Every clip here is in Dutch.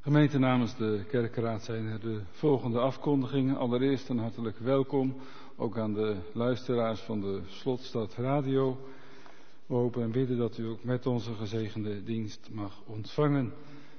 Gemeente, namens de kerkenraad zijn er de volgende afkondigingen. Allereerst een hartelijk welkom, ook aan de luisteraars van de Slotstad Radio. We hopen en bidden dat u ook met onze gezegende dienst mag ontvangen.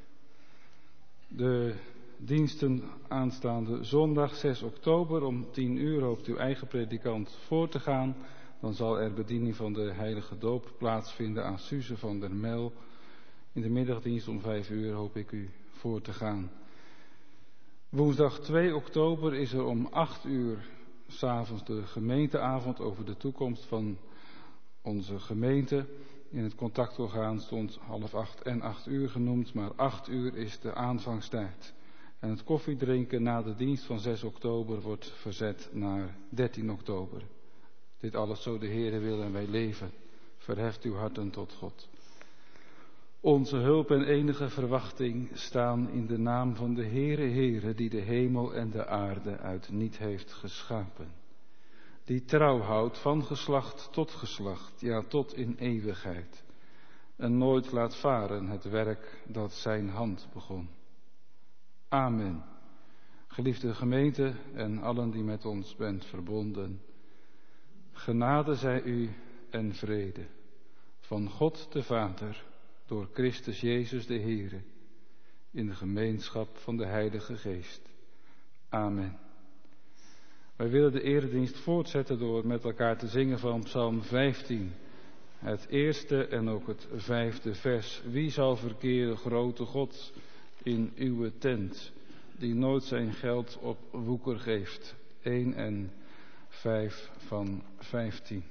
De diensten aanstaande zondag 6 oktober om 10 uur hoopt uw eigen predikant voor te gaan. Dan zal er bediening van de heilige doop plaatsvinden aan Suze van der Mel. In de middagdienst om 5 uur hoop ik u voor te gaan. Woensdag 2 oktober is er om 8 uur 's avonds de gemeenteavond over de toekomst van onze gemeente. In het contactorgaan stond 7:30 en 8 uur genoemd, maar 8 uur is de aanvangstijd. En het koffiedrinken na de dienst van 6 oktober wordt verzet naar 13 oktober. Dit alles zo de Heere wil en wij leven. Verheft uw harten tot God. Onze hulp en enige verwachting staan in de naam van de Heere, die de hemel en de aarde uit niet heeft geschapen. Die trouw houdt van geslacht tot geslacht, ja tot in eeuwigheid. En nooit laat varen het werk dat zijn hand begon. Amen. Geliefde gemeente en allen die met ons bent verbonden. Genade zij u en vrede van God de Vader, door Christus Jezus de Heere, in de gemeenschap van de Heilige Geest. Amen. Wij willen de eredienst voortzetten door met elkaar te zingen van Psalm 15. Het eerste en ook het 5e vers. Wie zal verkeren, grote God, in uw tent, die nooit zijn geld op woeker geeft. 1 en 5 van 15.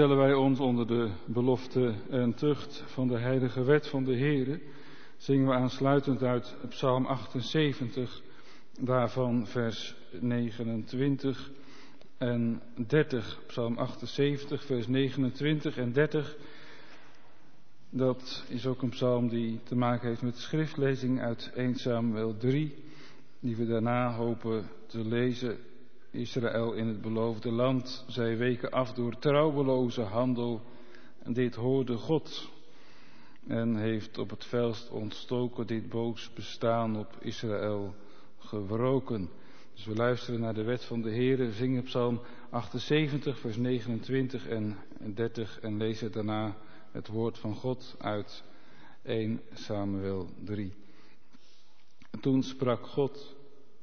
Stellen wij ons onder de belofte en tucht van de heilige wet van de Heere, zingen we aansluitend uit Psalm 78, daarvan vers 29 en 30. Psalm 78, vers 29 en 30. Dat is ook een psalm die te maken heeft met de schriftlezing uit 1 Samuel 3, die we daarna hopen te lezen. Israël in het beloofde land, zij weken af door trouweloze handel. En dit hoorde God en heeft op het velst ontstoken dit boos bestaan op Israël gewroken. Dus we luisteren naar de wet van de Heere, zingen Psalm 78, vers 29 en 30 en lezen daarna het woord van God uit 1 Samuel 3. Toen sprak God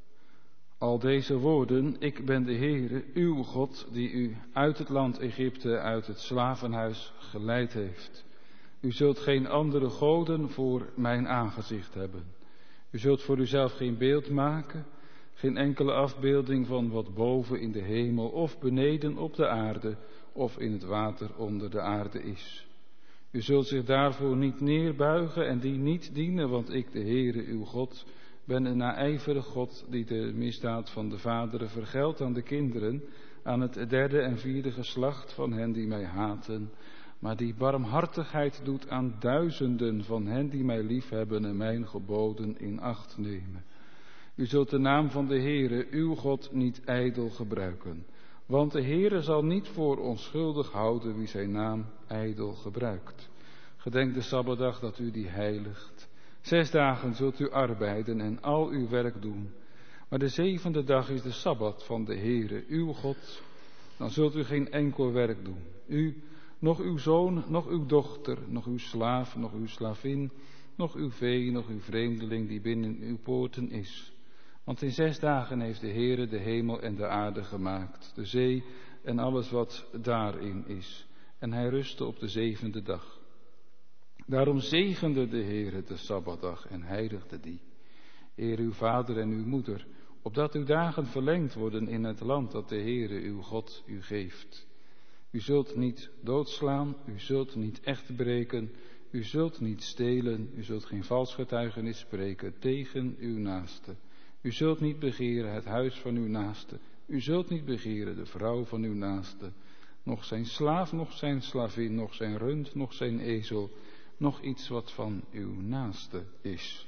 al deze woorden: ik ben de Heere, uw God, die u uit het land Egypte, uit het slavenhuis geleid heeft. U zult geen andere goden voor mijn aangezicht hebben. U zult voor uzelf geen beeld maken, geen enkele afbeelding van wat boven in de hemel of beneden op de aarde of in het water onder de aarde is. U zult zich daarvoor niet neerbuigen en die niet dienen, want ik, de Heere, uw God, ben een naijverig God die de misdaad van de vaderen vergeldt aan de kinderen, aan het 3e en 4e geslacht van hen die mij haten, maar die barmhartigheid doet aan duizenden van hen die mij liefhebben en mijn geboden in acht nemen. U zult de naam van de Heere, uw God, niet ijdel gebruiken, want de Heere zal niet voor onschuldig houden wie zijn naam ijdel gebruikt. Gedenk de Sabbatdag dat u die heiligt. 6 dagen zult u arbeiden en al uw werk doen. Maar de 7e dag is de Sabbat van de Heere, uw God. Dan zult u geen enkel werk doen. U, nog uw zoon, nog uw dochter, nog uw slaaf, nog uw slavin, nog uw vee, nog uw vreemdeling die binnen uw poorten is. Want in 6 dagen heeft de Heere de hemel en de aarde gemaakt, de zee en alles wat daarin is. En hij rustte op de 7e dag. Daarom zegende de Heere de Sabbatdag en heiligde die. Eer uw vader en uw moeder, opdat uw dagen verlengd worden in het land dat de Heere uw God u geeft. U zult niet doodslaan, u zult niet echt breken, u zult niet stelen, u zult geen vals getuigenis spreken tegen uw naaste. U zult niet begeren het huis van uw naaste, u zult niet begeren de vrouw van uw naaste, nog zijn slaaf, nog zijn slavin, nog zijn rund, nog zijn ezel, nog iets wat van uw naaste is.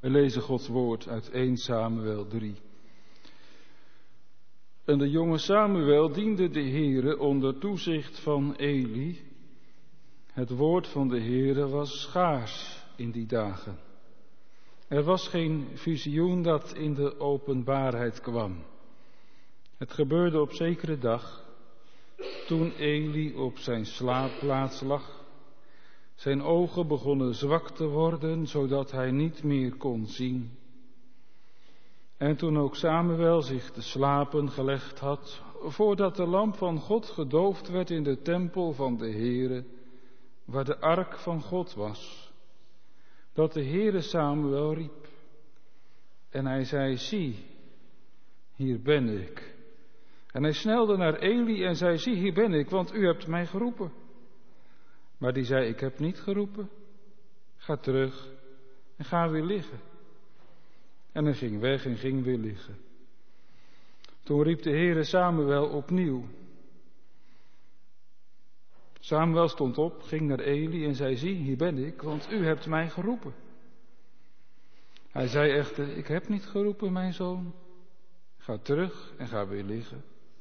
We lezen Gods woord uit 1 Samuel 3. En de jonge Samuel diende de Heere onder toezicht van Eli. Het woord van de Heere was schaars in die dagen. Er was geen visioen dat in de openbaarheid kwam. Het gebeurde op zekere dag, toen Eli op zijn slaapplaats lag. Zijn ogen begonnen zwak te worden, zodat hij niet meer kon zien. En toen ook Samuel zich te slapen gelegd had, voordat de lamp van God gedoofd werd in de tempel van de Heere, waar de ark van God was, dat de Heere Samuel riep. En hij zei, zie, hier ben ik. En hij snelde naar Eli en zei, zie, hier ben ik, want u hebt mij geroepen. Maar die zei, ik heb niet geroepen. Ga terug en ga weer liggen. En hij ging weg en ging weer liggen. Toen riep de Heere Samuel opnieuw. Samuel stond op, ging naar Eli en zei, zie, hier ben ik, want u hebt mij geroepen. Hij zei echter, ik heb niet geroepen, mijn zoon. Ga terug en ga weer liggen.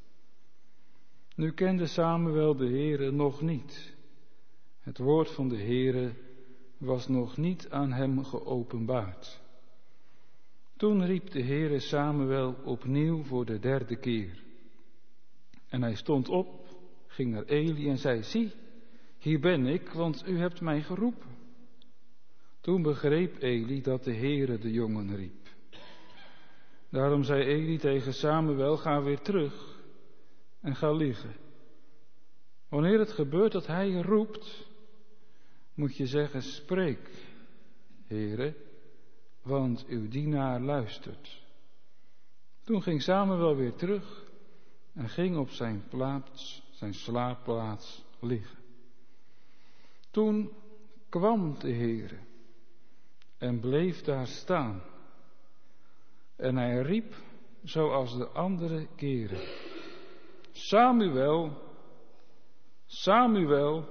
Nu kende Samuel de Heere nog niet. Het woord van de Heere was nog niet aan hem geopenbaard. Toen riep de Heere Samuel opnieuw voor de derde keer. En hij stond op, ging naar Eli en zei, zie, hier ben ik, want u hebt mij geroepen. Toen begreep Eli dat de Heere de jongen riep. Daarom zei Eli tegen Samuel, ga weer terug en ga liggen. Wanneer het gebeurt dat hij je roept, moet je zeggen, spreek, Heere, want uw dienaar luistert. Toen ging Samuel weer terug en ging op zijn slaapplaats liggen. Toen kwam de Heere en bleef daar staan. En hij riep zoals de andere keren, Samuel, Samuel.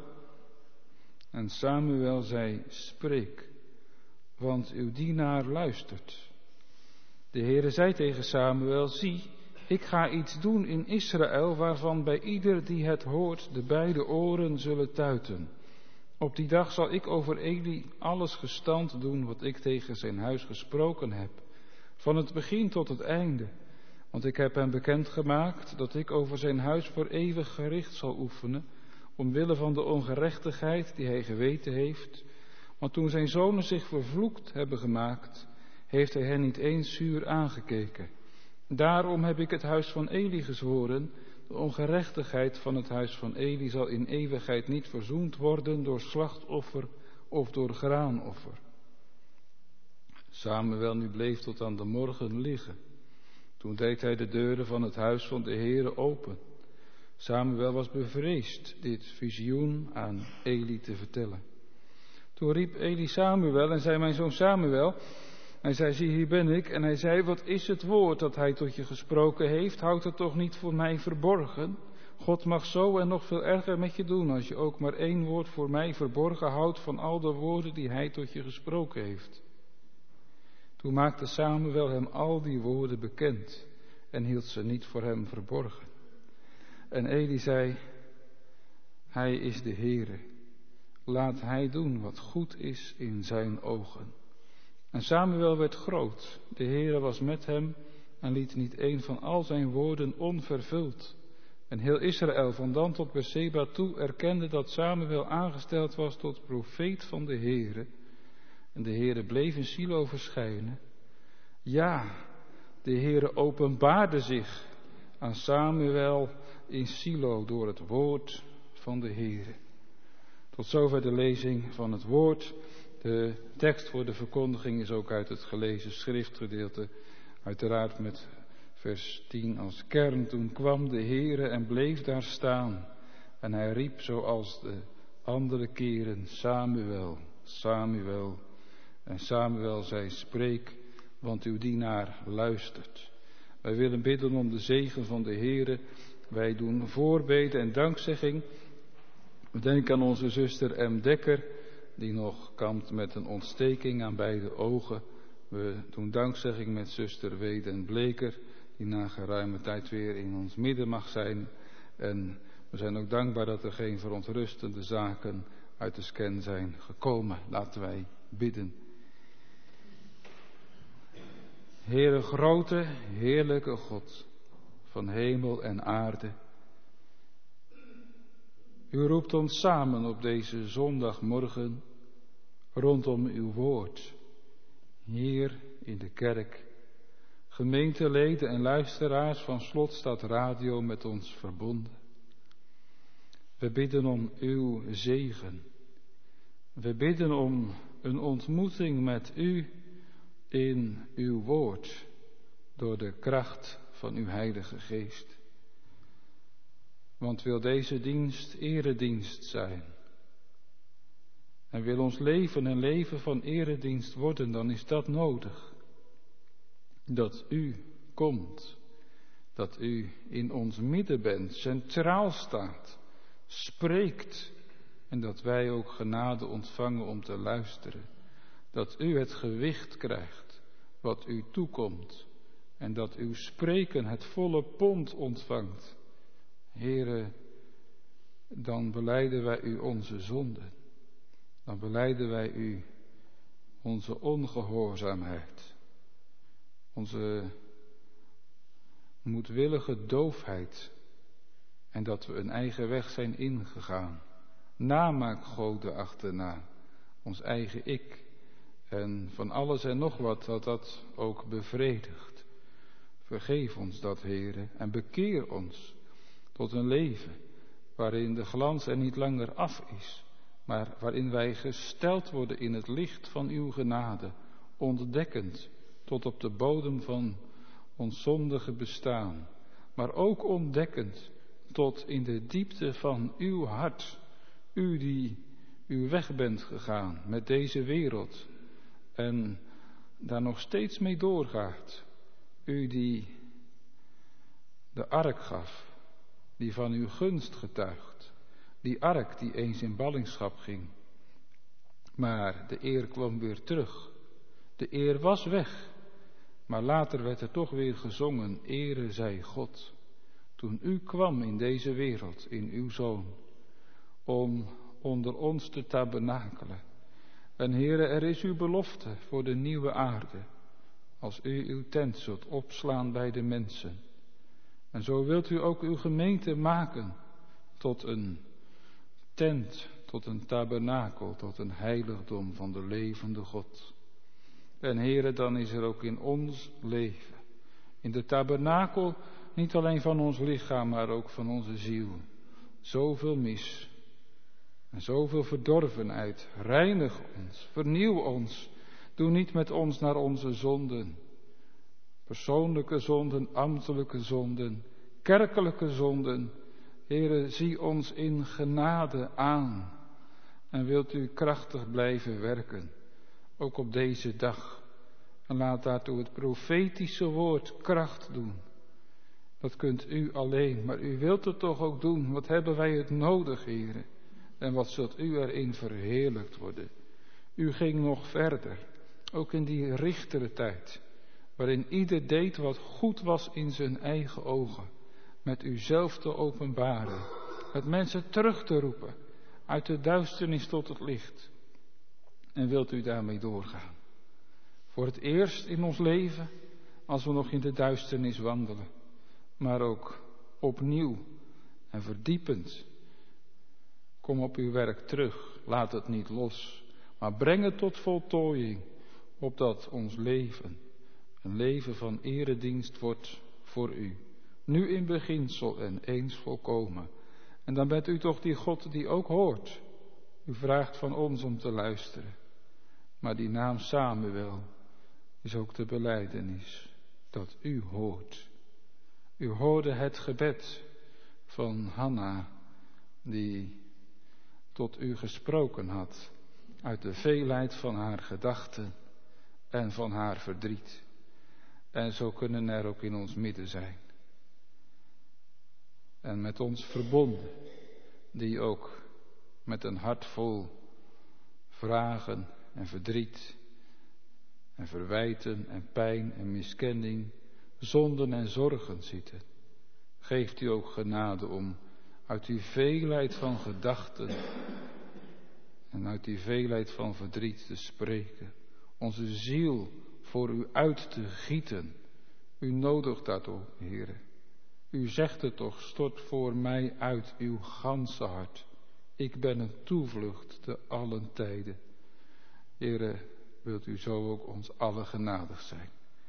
En Samuel zei, spreek, want uw dienaar luistert. De Heere zei tegen Samuel, zie, ik ga iets doen in Israël, waarvan bij ieder die het hoort de beide oren zullen tuiten. Op die dag zal ik over Eli alles gestand doen wat ik tegen zijn huis gesproken heb, van het begin tot het einde. Want ik heb hem bekendgemaakt dat ik over zijn huis voor eeuwig gericht zal oefenen, omwille van de ongerechtigheid die hij geweten heeft. Want toen zijn zonen zich vervloekt hebben gemaakt, heeft hij hen niet eens zuur aangekeken. Daarom heb ik het huis van Eli gezworen, de ongerechtigheid van het huis van Eli zal in eeuwigheid niet verzoend worden door slachtoffer of door graanoffer. Samuel nu bleef tot aan de morgen liggen. Toen deed hij de deuren van het huis van de Heere open. Samuel was bevreesd dit visioen aan Eli te vertellen. Toen riep Eli Samuel en zei, mijn zoon Samuel. Hij zei, zie, hier ben ik. En hij zei, wat is het woord dat hij tot je gesproken heeft? Houd het toch niet voor mij verborgen? God mag zo en nog veel erger met je doen, als je ook maar 1 woord voor mij verborgen houdt van al de woorden die hij tot je gesproken heeft. Toen maakte Samuel hem al die woorden bekend en hield ze niet voor hem verborgen. En Eli zei, hij is de Heere. Laat hij doen wat goed is in zijn ogen. En Samuel werd groot. De Heere was met hem en liet niet een van al zijn woorden onvervuld. En heel Israël van dan tot Berseba toe erkende dat Samuel aangesteld was tot profeet van de Heere. En de Heere bleef in Silo verschijnen. Ja, de Heere openbaarde zich aan Samuel in Silo door het woord van de Heere. Tot zover de lezing van het woord. De tekst voor de verkondiging is ook uit het gelezen schriftgedeelte, uiteraard met vers 10 als kern. Toen kwam de Heere en bleef daar staan. En hij riep zoals de andere keren, Samuel, Samuel. En Samuel zei, spreek, want uw dienaar luistert. Wij willen bidden om de zegen van de Heere. Wij doen voorbeden en dankzegging. We denken aan onze zuster M. Dekker, die nog kampt met een ontsteking aan beide ogen. We doen dankzegging met zuster Weden Bleker, die na geruime tijd weer in ons midden mag zijn. En we zijn ook dankbaar dat er geen verontrustende zaken uit de scan zijn gekomen. Laten wij bidden. Heere grote, heerlijke God van hemel en aarde. U roept ons samen op deze zondagmorgen rondom uw woord. Hier in de kerk, gemeenteleden en luisteraars van Slotstad Radio met ons verbonden. We bidden om uw zegen. We bidden om een ontmoeting met u in uw woord, door de kracht van uw Heilige Geest. Want wil deze dienst eredienst zijn, en wil ons leven een leven van eredienst worden, dan is dat nodig. Dat u komt, dat u in ons midden bent, centraal staat, spreekt, en dat wij ook genade ontvangen om te luisteren. Dat u het gewicht krijgt wat u toekomt en dat uw spreken het volle pond ontvangt. Heere, dan belijden wij u onze zonden. Dan belijden wij u onze ongehoorzaamheid, onze moedwillige doofheid en dat we een eigen weg zijn ingegaan. Namaakgoden achterna, ons eigen ik. En van alles en nog wat dat ook bevredigt. Vergeef ons dat, Heere, en bekeer ons tot een leven waarin de glans er niet langer af is, maar waarin wij gesteld worden in het licht van uw genade, ontdekkend tot op de bodem van ons zondige bestaan, maar ook ontdekkend tot in de diepte van uw hart, u die uw weg bent gegaan met deze wereld en daar nog steeds mee doorgaat. U die de ark gaf, die van uw gunst getuigt. Die ark die eens in ballingschap ging. Maar de eer kwam weer terug. De eer was weg. Maar later werd er toch weer gezongen, ere zij God. Toen u kwam in deze wereld, in uw Zoon, om onder ons te tabernakelen. En Heere, er is uw belofte voor de nieuwe aarde, als u uw tent zult opslaan bij de mensen. En zo wilt u ook uw gemeente maken tot een tent, tot een tabernakel, tot een heiligdom van de levende God. En Heere, dan is er ook in ons leven, in de tabernakel, niet alleen van ons lichaam, maar ook van onze ziel, zoveel mis en zoveel verdorvenheid. Reinig ons, vernieuw ons, doe niet met ons naar onze zonden. Persoonlijke zonden, ambtelijke zonden, kerkelijke zonden. Heere, zie ons in genade aan en wilt u krachtig blijven werken, ook op deze dag. En laat daartoe het profetische woord kracht doen. Dat kunt u alleen, maar u wilt het toch ook doen. Wat hebben wij het nodig, Heere? En wat zult u erin verheerlijkt worden? U ging nog verder, ook in die richterentijd, waarin ieder deed wat goed was in zijn eigen ogen, met uzelf te openbaren, met mensen terug te roepen, uit de duisternis tot het licht. En wilt u daarmee doorgaan? Voor het eerst in ons leven, als we nog in de duisternis wandelen, maar ook opnieuw en verdiepend. Kom op uw werk terug, laat het niet los, maar breng het tot voltooiing, opdat ons leven een leven van eredienst wordt voor u. Nu in beginsel en eens volkomen. En dan bent u toch die God die ook hoort. U vraagt van ons om te luisteren. Maar die naam Samuel is ook de belijdenis dat u hoort. U hoorde het gebed van Hanna die tot u gesproken had uit de veelheid van haar gedachten en van haar verdriet. En zo kunnen er ook in ons midden zijn. En met ons verbonden, die ook met een hart vol vragen en verdriet en verwijten en pijn en miskenning, zonden en zorgen zitten. Geeft u ook genade om uit die veelheid van gedachten en uit die veelheid van verdriet te spreken, onze ziel voor u uit te gieten. U nodigt dat ook, Heere. U zegt het toch, stort voor mij uit uw ganse hart. Ik ben een toevlucht te allen tijden. Heere, wilt u zo ook ons allen genadig zijn.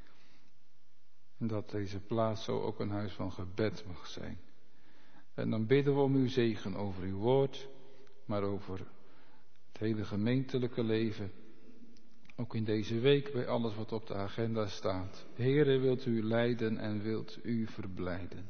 En dat deze plaats zo ook een huis van gebed mag zijn. En dan bidden we om uw zegen over uw woord, maar over het hele gemeentelijke leven. Ook in deze week bij alles wat op de agenda staat. Heere, wilt u leiden en wilt u verblijden.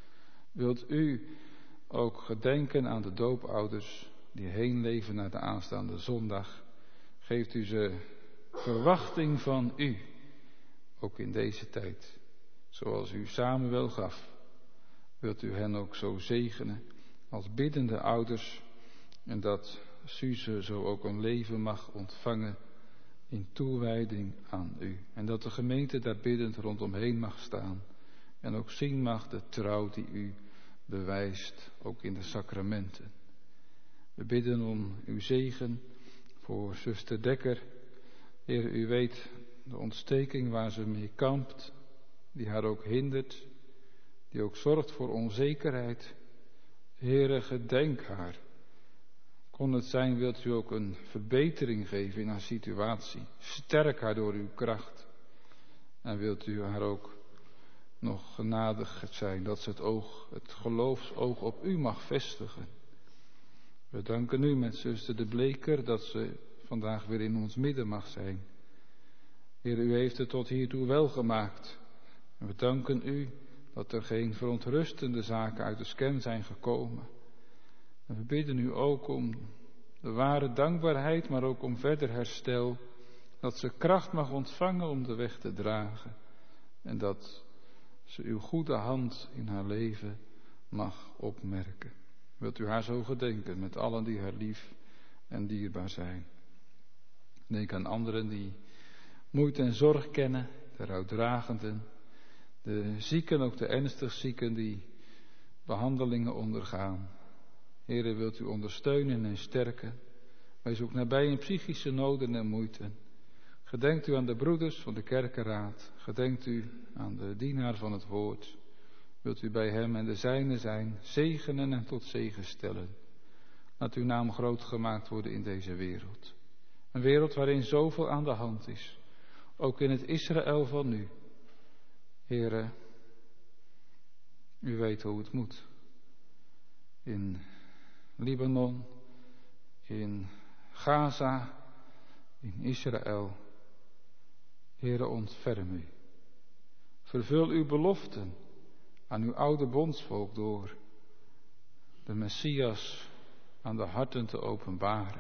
Wilt u ook gedenken aan de doopouders die heen leven naar de aanstaande zondag. Geeft u ze verwachting van u, ook in deze tijd. Zoals u Samuel gaf, wilt u hen ook zo zegenen als biddende ouders. En dat Suze zo ook een leven mag ontvangen in toewijding aan u. En dat de gemeente daar biddend rondomheen mag staan. En ook zien mag de trouw die u bewijst, ook in de sacramenten. We bidden om uw zegen voor zuster Dekker. Heer, u weet de ontsteking waar ze mee kampt, die haar ook hindert, die ook zorgt voor onzekerheid. Heere, gedenk haar. Kon het zijn, wilt u ook een verbetering geven in haar situatie. Sterk haar door uw kracht. En wilt u haar ook nog genadig zijn, dat ze het geloofsoog op u mag vestigen. We danken u met zuster de Bleker dat ze vandaag weer in ons midden mag zijn. Heer, u heeft het tot hiertoe wel gemaakt. En we danken u dat er geen verontrustende zaken uit de scan zijn gekomen. En we bidden u ook om de ware dankbaarheid, maar ook om verder herstel. Dat ze kracht mag ontvangen om de weg te dragen. En dat ze uw goede hand in haar leven mag opmerken. Wilt u haar zo gedenken met allen die haar lief en dierbaar zijn. Denk aan anderen die moeite en zorg kennen, de rouwdragenden, de zieken, ook de ernstig zieken die behandelingen ondergaan. Heere, wilt u ondersteunen en sterken. Wees ook nabij in psychische noden en moeiten. Gedenkt u aan de broeders van de kerkenraad. Gedenkt u aan de dienaar van het woord. Wilt u bij hem en de zijnen zijn, zegenen en tot zegen stellen. Laat uw naam groot gemaakt worden in deze wereld. Een wereld waarin zoveel aan de hand is. Ook in het Israël van nu. Heere, u weet hoe het moet. In Libanon, in Gaza, in Israël. Heere, ontferm u. Vervul uw beloften aan uw oude bondsvolk door de Messias aan de harten te openbaren.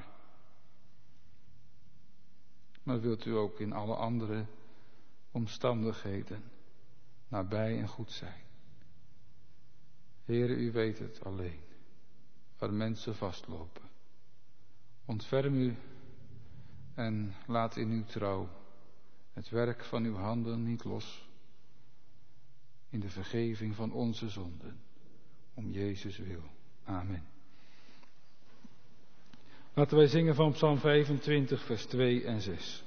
Maar wilt u ook in alle andere omstandigheden nabij en goed zijn. Heere, u weet het alleen, waar mensen vastlopen. Ontferm u en laat in uw trouw het werk van uw handen niet los. In de vergeving van onze zonden. Om Jezus wil. Amen. Laten wij zingen van Psalm 25, vers 2 en 6.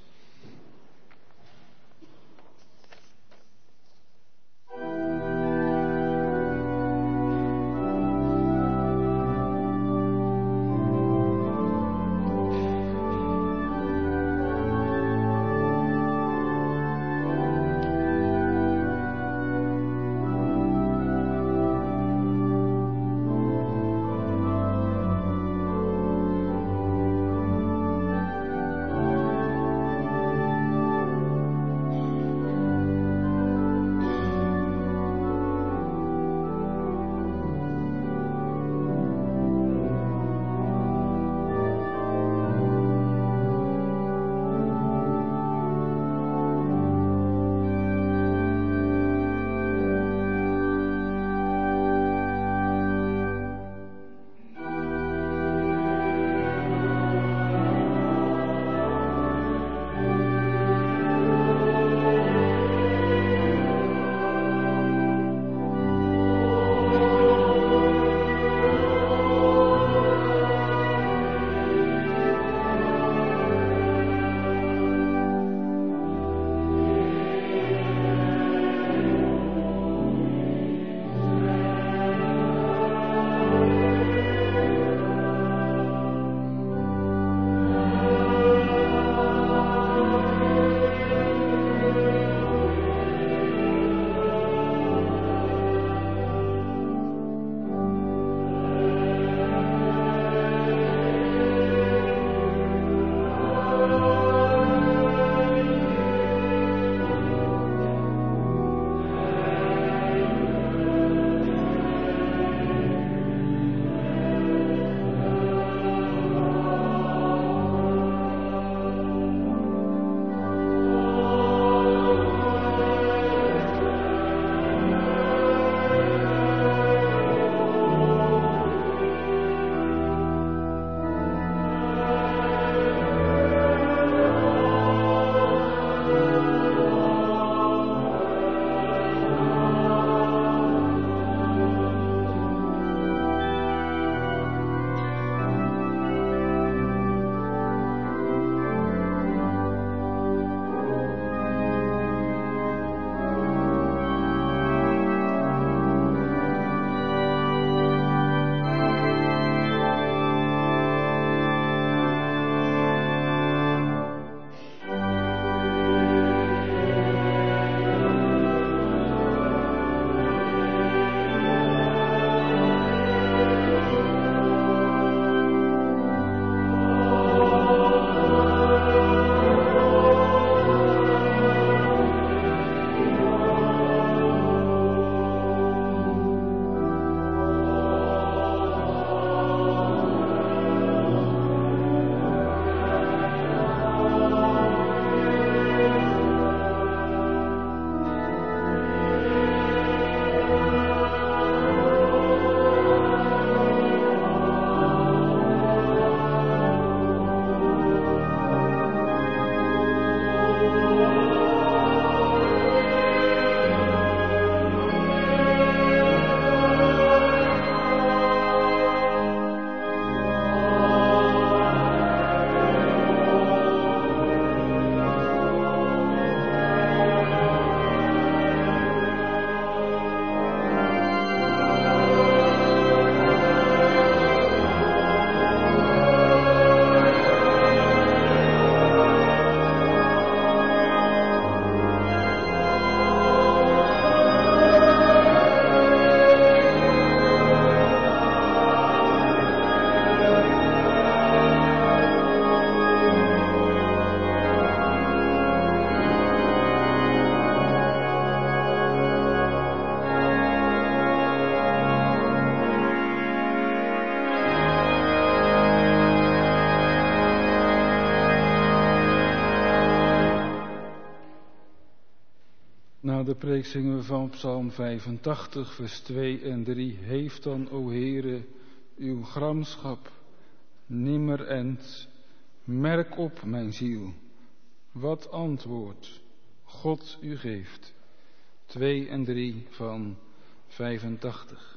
Na de preek zingen we van Psalm 85, vers 2 en 3. Heeft dan, o Heere, uw gramschap nimmer end. Merk op, mijn ziel, wat antwoord God u geeft. 2 en 3 van 85.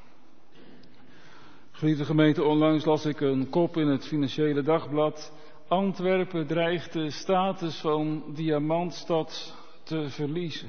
Geliefde gemeente, onlangs las ik een kop in het Financiële Dagblad. Antwerpen dreigt de status van diamantstad te verliezen.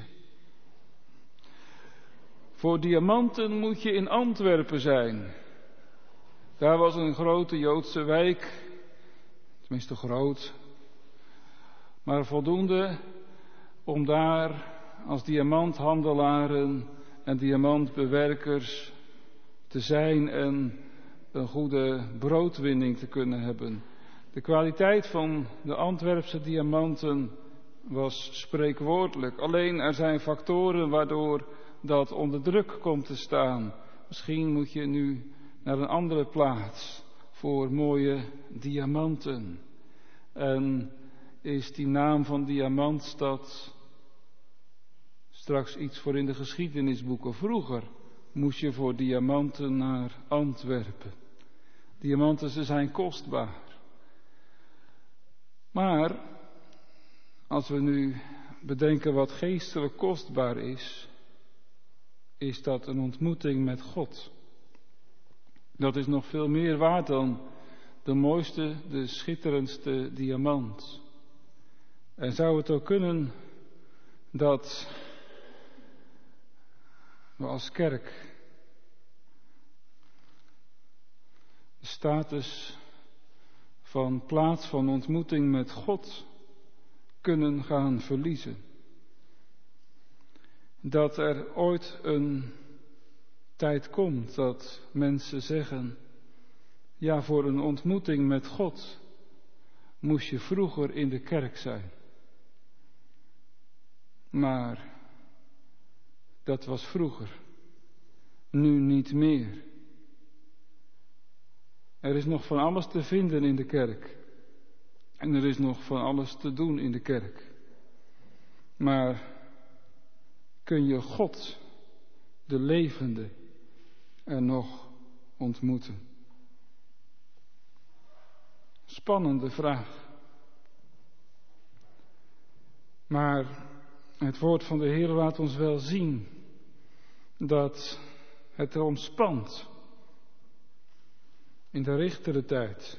Voor diamanten moet je in Antwerpen zijn. Daar was een grote Joodse wijk, tenminste groot, maar voldoende om daar als diamanthandelaren en diamantbewerkers te zijn en een goede broodwinning te kunnen hebben. De kwaliteit van de Antwerpse diamanten was spreekwoordelijk. Alleen er zijn factoren waardoor dat onder druk komt te staan. Misschien moet je nu naar een andere plaats voor mooie diamanten. En is die naam van diamantstad straks iets voor in de geschiedenisboeken? Vroeger moest je voor diamanten naar Antwerpen. Diamanten, ze zijn kostbaar. Maar als we nu bedenken wat geestelijk kostbaar is dat een ontmoeting met God. Dat is nog veel meer waard dan de mooiste, de schitterendste diamant. En zou het ook kunnen dat we als kerk de status van plaats van ontmoeting met God kunnen gaan verliezen. Dat er ooit een tijd komt dat mensen zeggen, ja, voor een ontmoeting met God moest je vroeger in de kerk zijn. Maar dat was vroeger, nu niet meer. Er is nog van alles te vinden in de kerk. En er is nog van alles te doen in de kerk. Maar kun je God, de levende, er nog ontmoeten? Spannende vraag. Maar het woord van de Heer laat ons wel zien dat het erom spant. In de richtere tijd,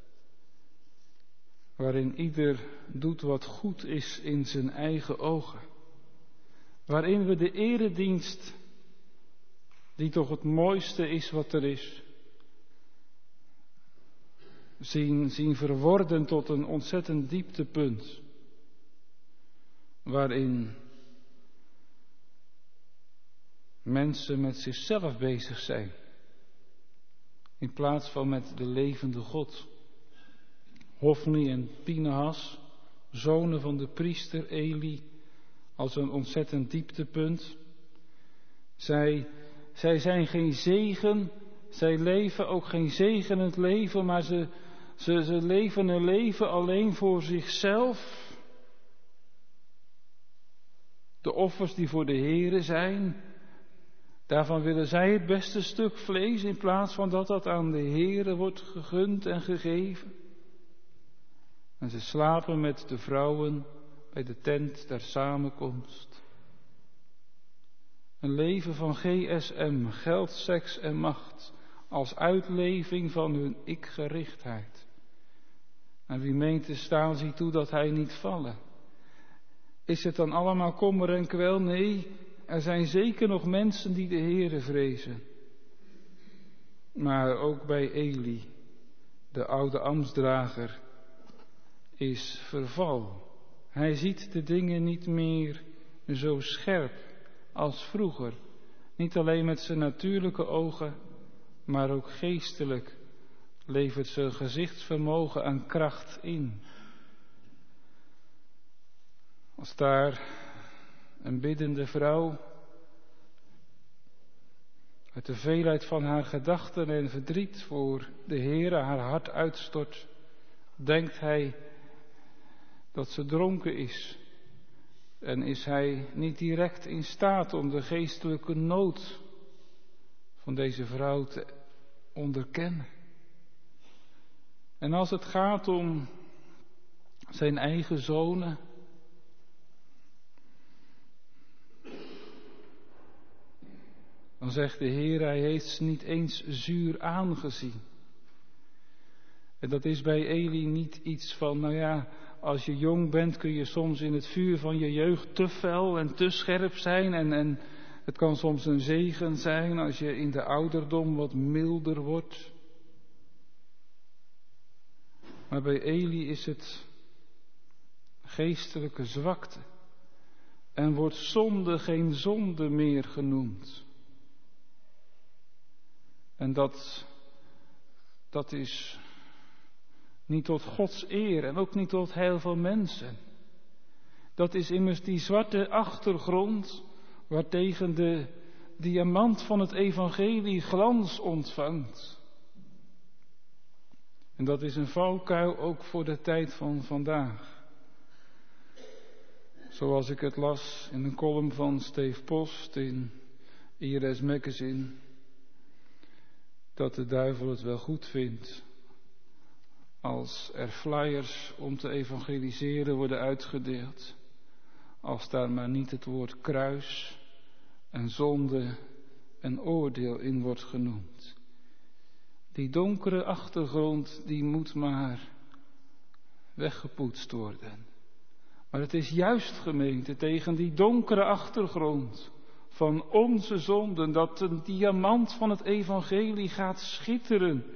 waarin ieder doet wat goed is in zijn eigen ogen. Waarin we de eredienst, die toch het mooiste is wat er is, zien verworden tot een ontzettend dieptepunt. Waarin mensen met zichzelf bezig zijn. In plaats van met de levende God. Hofni en Pinehas, zonen van de priester Eli, als een ontzettend dieptepunt. Zij zijn geen zegen, zij leven ook geen zegenend leven, maar ze leven een leven alleen voor zichzelf. De offers die voor de Here zijn, daarvan willen zij het beste stuk vlees in plaats van dat aan de Here wordt gegund en gegeven. En ze slapen met de vrouwen bij de tent der samenkomst. Een leven van GSM, geld, seks en macht, als uitleving van hun ikgerichtheid. En wie meent te staan, ziet toe dat hij niet vallen. Is het dan allemaal kommer en kwel? Nee, er zijn zeker nog mensen die de Heere vrezen. Maar ook bij Eli, de oude ambtsdrager, is verval. Hij ziet de dingen niet meer zo scherp als vroeger. Niet alleen met zijn natuurlijke ogen, maar ook geestelijk levert zijn gezichtsvermogen aan kracht in. Als daar een biddende vrouw uit de veelheid van haar gedachten en verdriet voor de Heere haar hart uitstort, denkt hij dat ze dronken is En is hij niet direct in staat om de geestelijke nood van deze vrouw te onderkennen? En als het gaat om zijn eigen zonen, dan zegt de Heer, hij heeft ze niet eens zuur aangezien. En dat is bij Eli niet iets van, als je jong bent kun je soms in het vuur van je jeugd te fel en te scherp zijn. En het kan soms een zegen zijn als je in de ouderdom wat milder wordt. Maar bij Eli is het geestelijke zwakte. En wordt zonde geen zonde meer genoemd. En dat is niet tot Gods eer en ook niet tot heel veel mensen. Dat is immers die zwarte achtergrond waartegen de diamant van het evangelie glans ontvangt. En dat is een valkuil ook voor de tijd van vandaag. Zoals ik het las in een column van Steve Post in IRS Magazine. Dat de duivel het wel goed vindt als er flyers om te evangeliseren worden uitgedeeld. Als daar maar niet het woord kruis en zonde en oordeel in wordt genoemd. Die donkere achtergrond die moet maar weggepoetst worden. Maar het is juist, gemeente, tegen die donkere achtergrond van onze zonden dat een diamant van het evangelie gaat schitteren.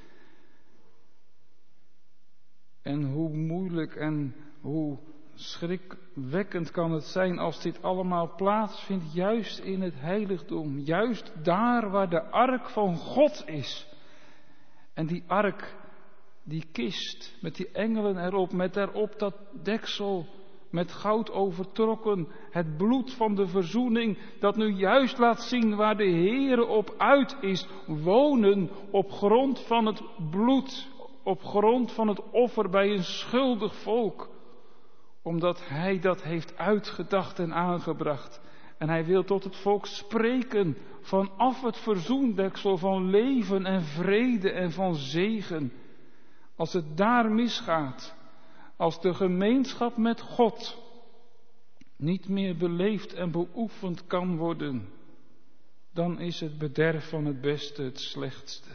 En hoe moeilijk en hoe schrikwekkend kan het zijn als dit allemaal plaatsvindt, juist in het heiligdom. Juist daar waar de ark van God is. En die ark, die kist met die engelen erop, met daarop dat deksel met goud overtrokken, het bloed van de verzoening, dat nu juist laat zien waar de Heere op uit is, wonen op grond van het bloed, op grond van het offer bij een schuldig volk, omdat Hij dat heeft uitgedacht en aangebracht. En Hij wil tot het volk spreken vanaf het verzoendeksel van leven en vrede en van zegen. Als het daar misgaat, als de gemeenschap met God niet meer beleefd en beoefend kan worden, dan is het bederf van het beste het slechtste.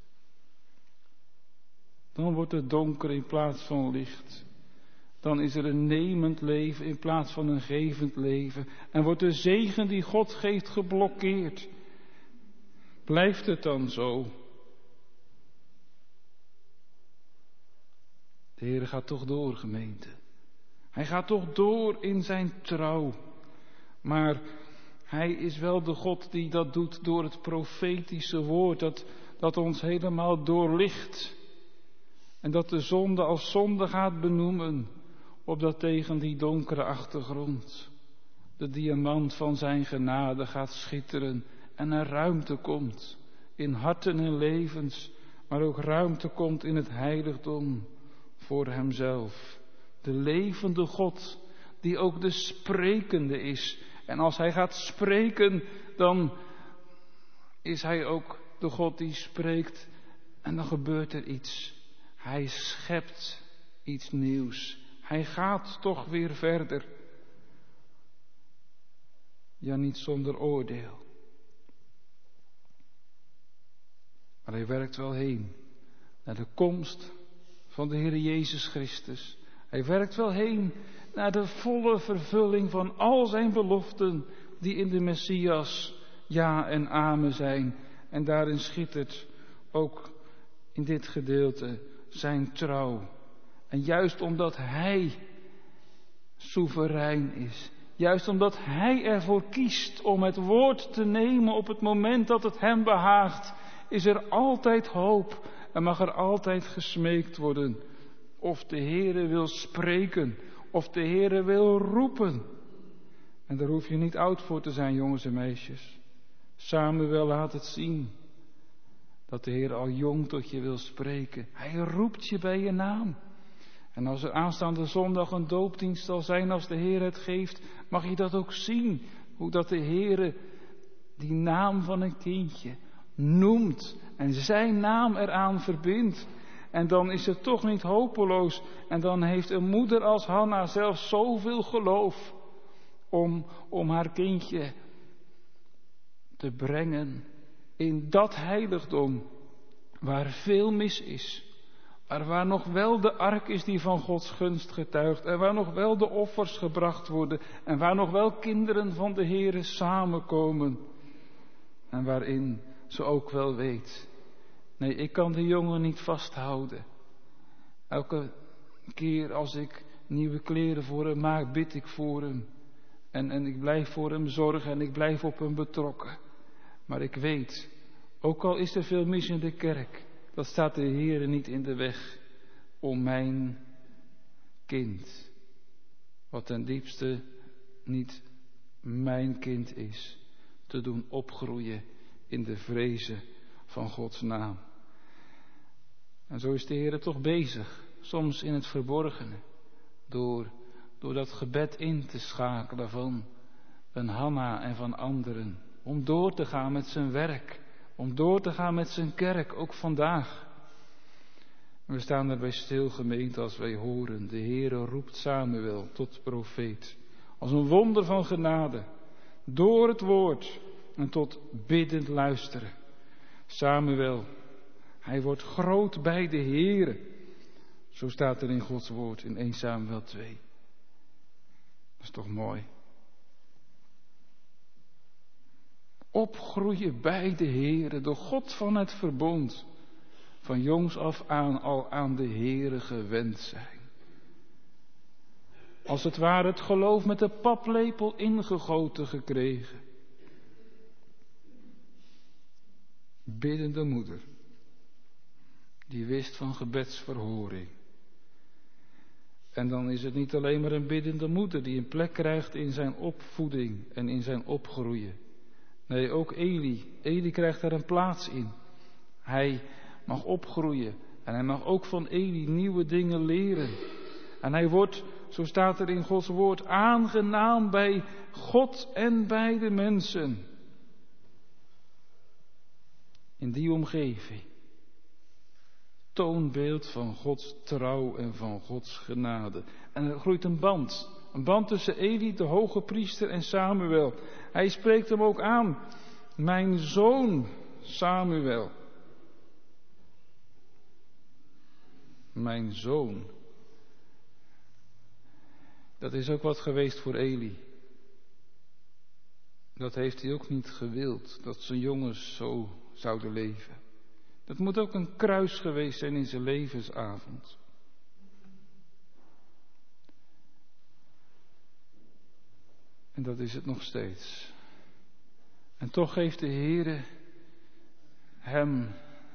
Dan wordt het donker in plaats van licht. Dan is er een nemend leven in plaats van een gevend leven. En wordt de zegen die God geeft geblokkeerd. Blijft het dan zo? De Heer gaat toch door, gemeente. Hij gaat toch door in zijn trouw. Maar Hij is wel de God die dat doet door het profetische woord. Dat ons helemaal doorlicht. En dat de zonde als zonde gaat benoemen. Opdat tegen die donkere achtergrond de diamant van zijn genade gaat schitteren. En er ruimte komt in harten en levens. Maar ook ruimte komt in het heiligdom voor Hemzelf. De levende God die ook de sprekende is. En als Hij gaat spreken, dan is Hij ook de God die spreekt. En dan gebeurt er iets. Hij schept iets nieuws. Hij gaat toch weer verder. Ja, niet zonder oordeel. Maar Hij werkt wel heen naar de komst van de Heer Jezus Christus. Hij werkt wel heen naar de volle vervulling van al zijn beloften die in de Messias ja en amen zijn. En daarin schittert ook in dit gedeelte zijn trouw. En juist omdat Hij soeverein is, juist omdat Hij ervoor kiest om het woord te nemen op het moment dat het Hem behaagt, is er altijd hoop en mag er altijd gesmeekt worden. Of de Heere wil spreken, of de Heere wil roepen. En daar hoef je niet oud voor te zijn, jongens en meisjes. Samuel laat het zien dat de Heer al jong tot je wil spreken. Hij roept je bij je naam. En als er aanstaande zondag een doopdienst zal zijn als de Heer het geeft, mag je dat ook zien. Hoe dat de Heer die naam van een kindje noemt en zijn naam eraan verbindt. En dan is het toch niet hopeloos. En dan heeft een moeder als Hanna zelfs zoveel geloof om haar kindje te brengen in dat heiligdom waar veel mis is. Maar waar nog wel de ark is die van Gods gunst getuigt. En waar nog wel de offers gebracht worden. En waar nog wel kinderen van de Heere samenkomen. En waarin ze ook wel weet. Nee, ik kan de jongen niet vasthouden. Elke keer als ik nieuwe kleren voor hem maak, bid ik voor hem. En ik blijf voor hem zorgen en ik blijf op hem betrokken. Maar ik weet, ook al is er veel mis in de kerk, dat staat de Heere niet in de weg om mijn kind, wat ten diepste niet mijn kind is, te doen opgroeien in de vrezen van Gods naam. En zo is de Heere toch bezig, soms in het verborgene, door dat gebed in te schakelen van een Hanna en van anderen, om door te gaan met zijn werk, om door te gaan met zijn kerk, ook vandaag. We staan erbij stil, gemeente, als wij horen, de Heere roept Samuel tot profeet, als een wonder van genade, door het woord en tot biddend luisteren. Samuel, hij wordt groot bij de Heere. Zo staat er in Gods woord in 1 Samuel 2. Dat is toch mooi. Opgroeien bij de Heere, de God van het verbond. Van jongs af aan al aan de Heere gewend zijn. Als het ware het geloof met de paplepel ingegoten gekregen. Biddende moeder. Die wist van gebedsverhoring. En dan is het niet alleen maar een biddende moeder die een plek krijgt in zijn opvoeding en in zijn opgroeien. Nee, ook Eli. Eli krijgt daar een plaats in. Hij mag opgroeien en hij mag ook van Eli nieuwe dingen leren. En hij wordt, zo staat er in Gods woord, aangenaam bij God en bij de mensen. In die omgeving. Toonbeeld van Gods trouw en van Gods genade. En er groeit een band tussen Eli, de hoge priester, en Samuel. Hij spreekt hem ook aan. Mijn zoon Samuel. Mijn zoon. Dat is ook wat geweest voor Eli. Dat heeft hij ook niet gewild, dat zijn jongens zo zouden leven. Dat moet ook een kruis geweest zijn in zijn levensavond. En dat is het nog steeds. En toch geeft de Heere hem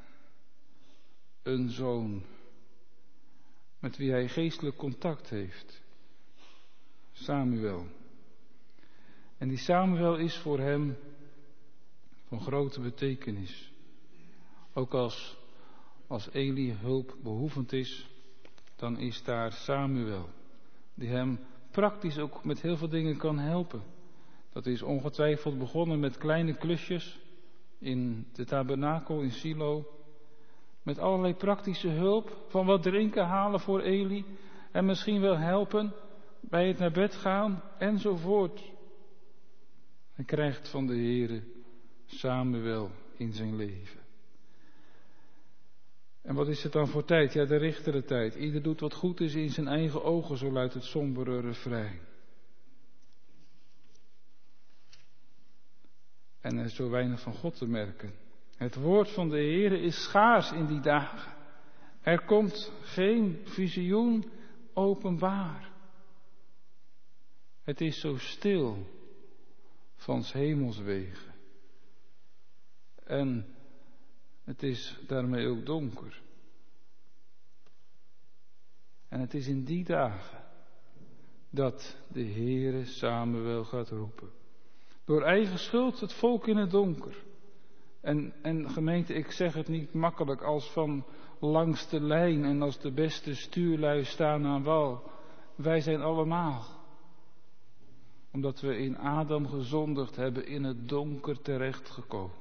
een zoon met wie hij geestelijk contact heeft. Samuel. En die Samuel is voor hem van grote betekenis. Ook als Eli hulpbehoevend is, dan is daar Samuel, die hem praktisch ook met heel veel dingen kan helpen. Dat is ongetwijfeld begonnen met kleine klusjes in de tabernakel in Silo, met allerlei praktische hulp, van wat drinken halen voor Eli en misschien wel helpen bij het naar bed gaan enzovoort. Hij krijgt van de Heere Samuel in zijn leven. En wat is het dan voor tijd? Ja, de richtere tijd. Ieder doet wat goed is in zijn eigen ogen, zo luidt het sombere refrein. En er is zo weinig van God te merken. Het woord van de Heere is schaars in die dagen. Er komt geen visioen openbaar. Het is zo stil van 's hemels wegen. En het is daarmee ook donker. En het is in die dagen dat de Heere Samuel gaat roepen. Door eigen schuld het volk in het donker. En gemeente, ik zeg het niet makkelijk als van langs de lijn en als de beste stuurlui staan aan wal. Wij zijn allemaal. Omdat we in Adam gezondigd hebben, in het donker terechtgekomen.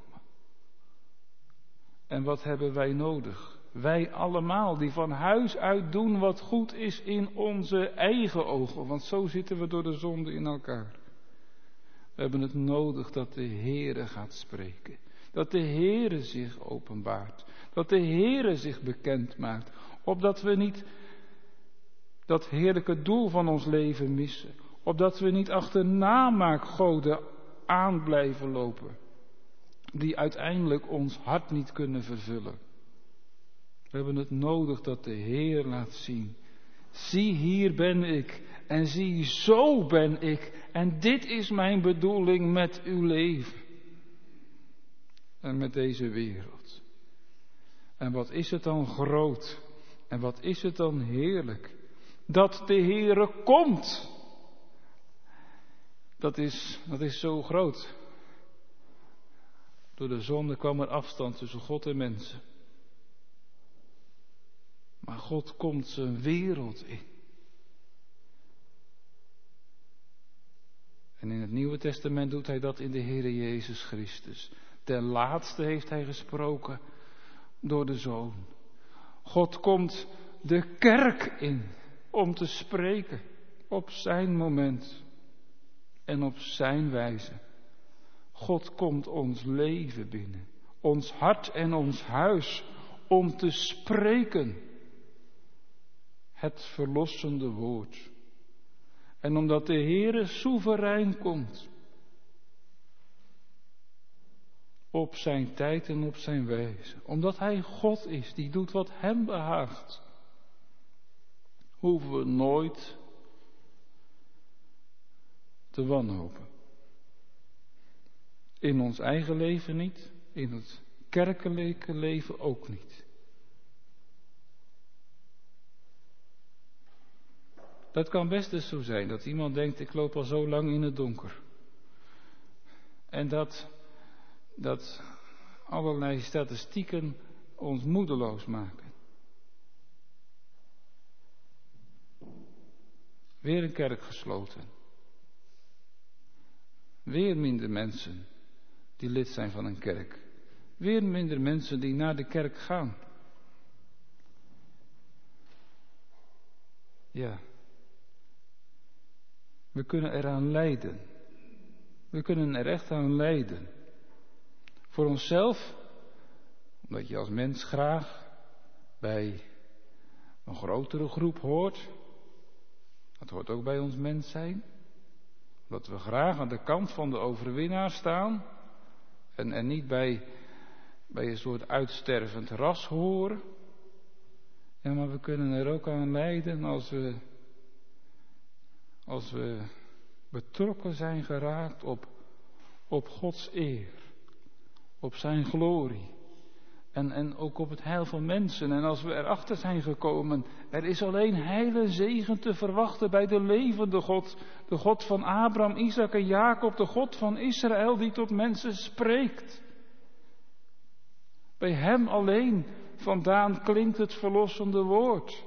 En wat hebben wij nodig? Wij allemaal die van huis uit doen wat goed is in onze eigen ogen. Want zo zitten we door de zonde in elkaar. We hebben het nodig dat de Heere gaat spreken. Dat de Heere zich openbaart. Dat de Heere zich bekend maakt. Opdat we niet dat heerlijke doel van ons leven missen. Opdat we niet achterna maakgoden aan blijven lopen. Die uiteindelijk ons hart niet kunnen vervullen. We hebben het nodig dat de Heer laat zien. Zie, hier ben ik. En zie, zo ben ik. En dit is mijn bedoeling met uw leven. En met deze wereld. En wat is het dan groot. En wat is het dan heerlijk. Dat de Heere komt. Dat is zo groot. Door de zonde kwam er afstand tussen God en mensen. Maar God komt zijn wereld in. En in het Nieuwe Testament doet hij dat in de Heere Jezus Christus. Ten laatste heeft hij gesproken door de Zoon. God komt de kerk in om te spreken op zijn moment en op zijn wijze. God komt ons leven binnen, ons hart en ons huis om te spreken. Het verlossende woord. En omdat de Heere soeverein komt. Op zijn tijd en op zijn wijze. Omdat hij God is, die doet wat hem behaagt. Hoeven we nooit te wanhopen. In ons eigen leven niet, in het kerkelijke leven ook niet. Dat kan best dus zo zijn, dat iemand denkt, ik loop al zo lang in het donker. En dat allerlei statistieken ons moedeloos maken. Weer een kerk gesloten. Weer minder mensen die lid zijn van een kerk. Weer minder mensen die naar de kerk gaan. Ja. We kunnen eraan lijden. We kunnen er echt aan lijden. Voor onszelf, omdat je als mens graag bij een grotere groep hoort. Dat hoort ook bij ons mens zijn. Dat we graag aan de kant van de overwinnaar staan. En niet bij een soort uitstervend ras horen. Ja, maar we kunnen er ook aan lijden als we betrokken zijn geraakt op Gods eer. Op zijn glorie. En ook op het heil van mensen. En als we erachter zijn gekomen, er is alleen heil en zegen te verwachten bij de levende God. De God van Abraham, Isaac en Jacob, de God van Israël die tot mensen spreekt. Bij hem alleen vandaan klinkt het verlossende woord.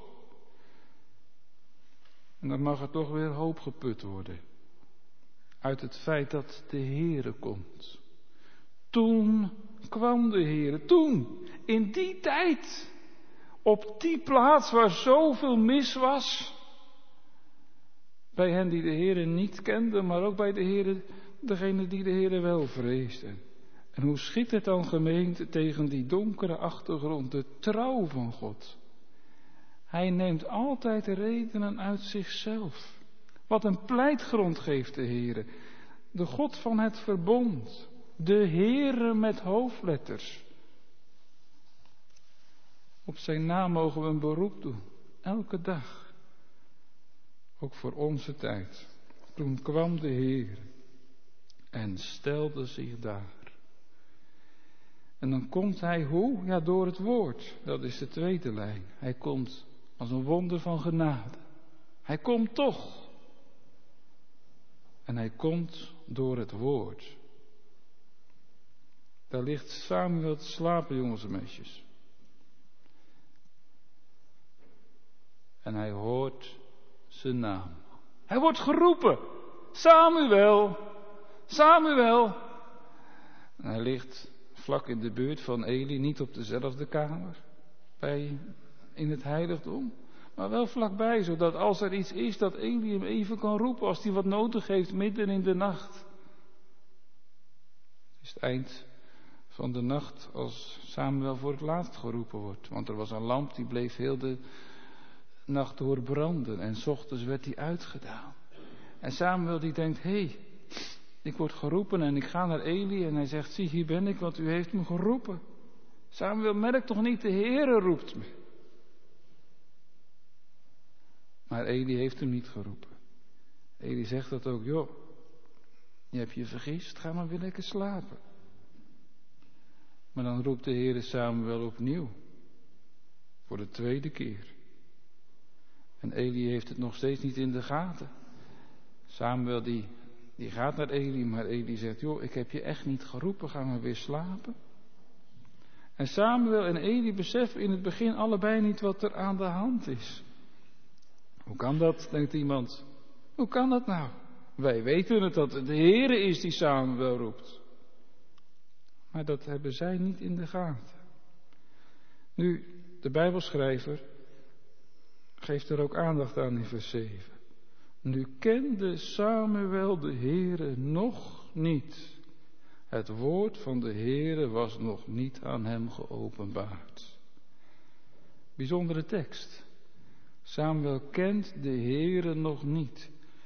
En dan mag er toch weer hoop geput worden. Uit het feit dat de Heere komt. Toen kwam de Heere. Toen, in die tijd. Op die plaats waar zoveel mis was. Bij hen die de Heere niet kenden, maar ook bij de Heere, degene die de Heere wel vreesden. En hoe schiet het dan, gemeente, tegen die donkere achtergrond, de trouw van God. Hij neemt altijd redenen uit zichzelf. Wat een pleitgrond geeft de Heere. De God van het verbond. De Heere met hoofdletters. Op zijn naam mogen we een beroep doen. Elke dag. Ook voor onze tijd. Toen kwam de Heer. En stelde zich daar. En dan komt hij hoe? Ja, door het woord. Dat is de tweede lijn. Hij komt als een wonder van genade. Hij komt toch. En hij komt door het woord. Daar ligt Samuel te slapen, jongens en meisjes. En hij hoort zijn naam. Hij wordt geroepen. Samuel, Samuel. En hij ligt vlak in de buurt van Eli, niet op dezelfde kamer in het heiligdom, maar wel vlakbij, zodat als er iets is dat Eli hem even kan roepen als hij wat nodig heeft midden in de nacht. Het is het eind van de nacht als Samuel voor het laatst geroepen wordt, want er was een lamp die bleef heel de nacht door branden en 's ochtends werd die uitgedaan. En Samuel die denkt, hé, ik word geroepen en ik ga naar Eli en hij zegt, zie hier ben ik, want u heeft me geroepen. Samuel merkt toch niet, de Heere roept me. Maar Eli heeft hem niet geroepen. Eli zegt dat ook, joh, je hebt je vergist, ga maar weer lekker slapen. Maar dan roept de Heere Samuel opnieuw, voor de tweede keer. En Eli heeft het nog steeds niet in de gaten. Samuel die gaat naar Eli, maar Eli zegt, joh, ik heb je echt niet geroepen, ga maar weer slapen. En Samuel en Eli beseffen in het begin allebei niet wat er aan de hand is. Hoe kan dat, denkt iemand. Hoe kan dat nou? Wij weten het dat het de Heere is die Samuel roept. Maar dat hebben zij niet in de gaten. Nu, de Bijbelschrijver geeft er ook aandacht aan in vers 7. Nu kende Samuel de Heere nog niet. Het woord van de Heere was nog niet aan hem geopenbaard. Bijzondere tekst. Samuel kent de Heere nog niet.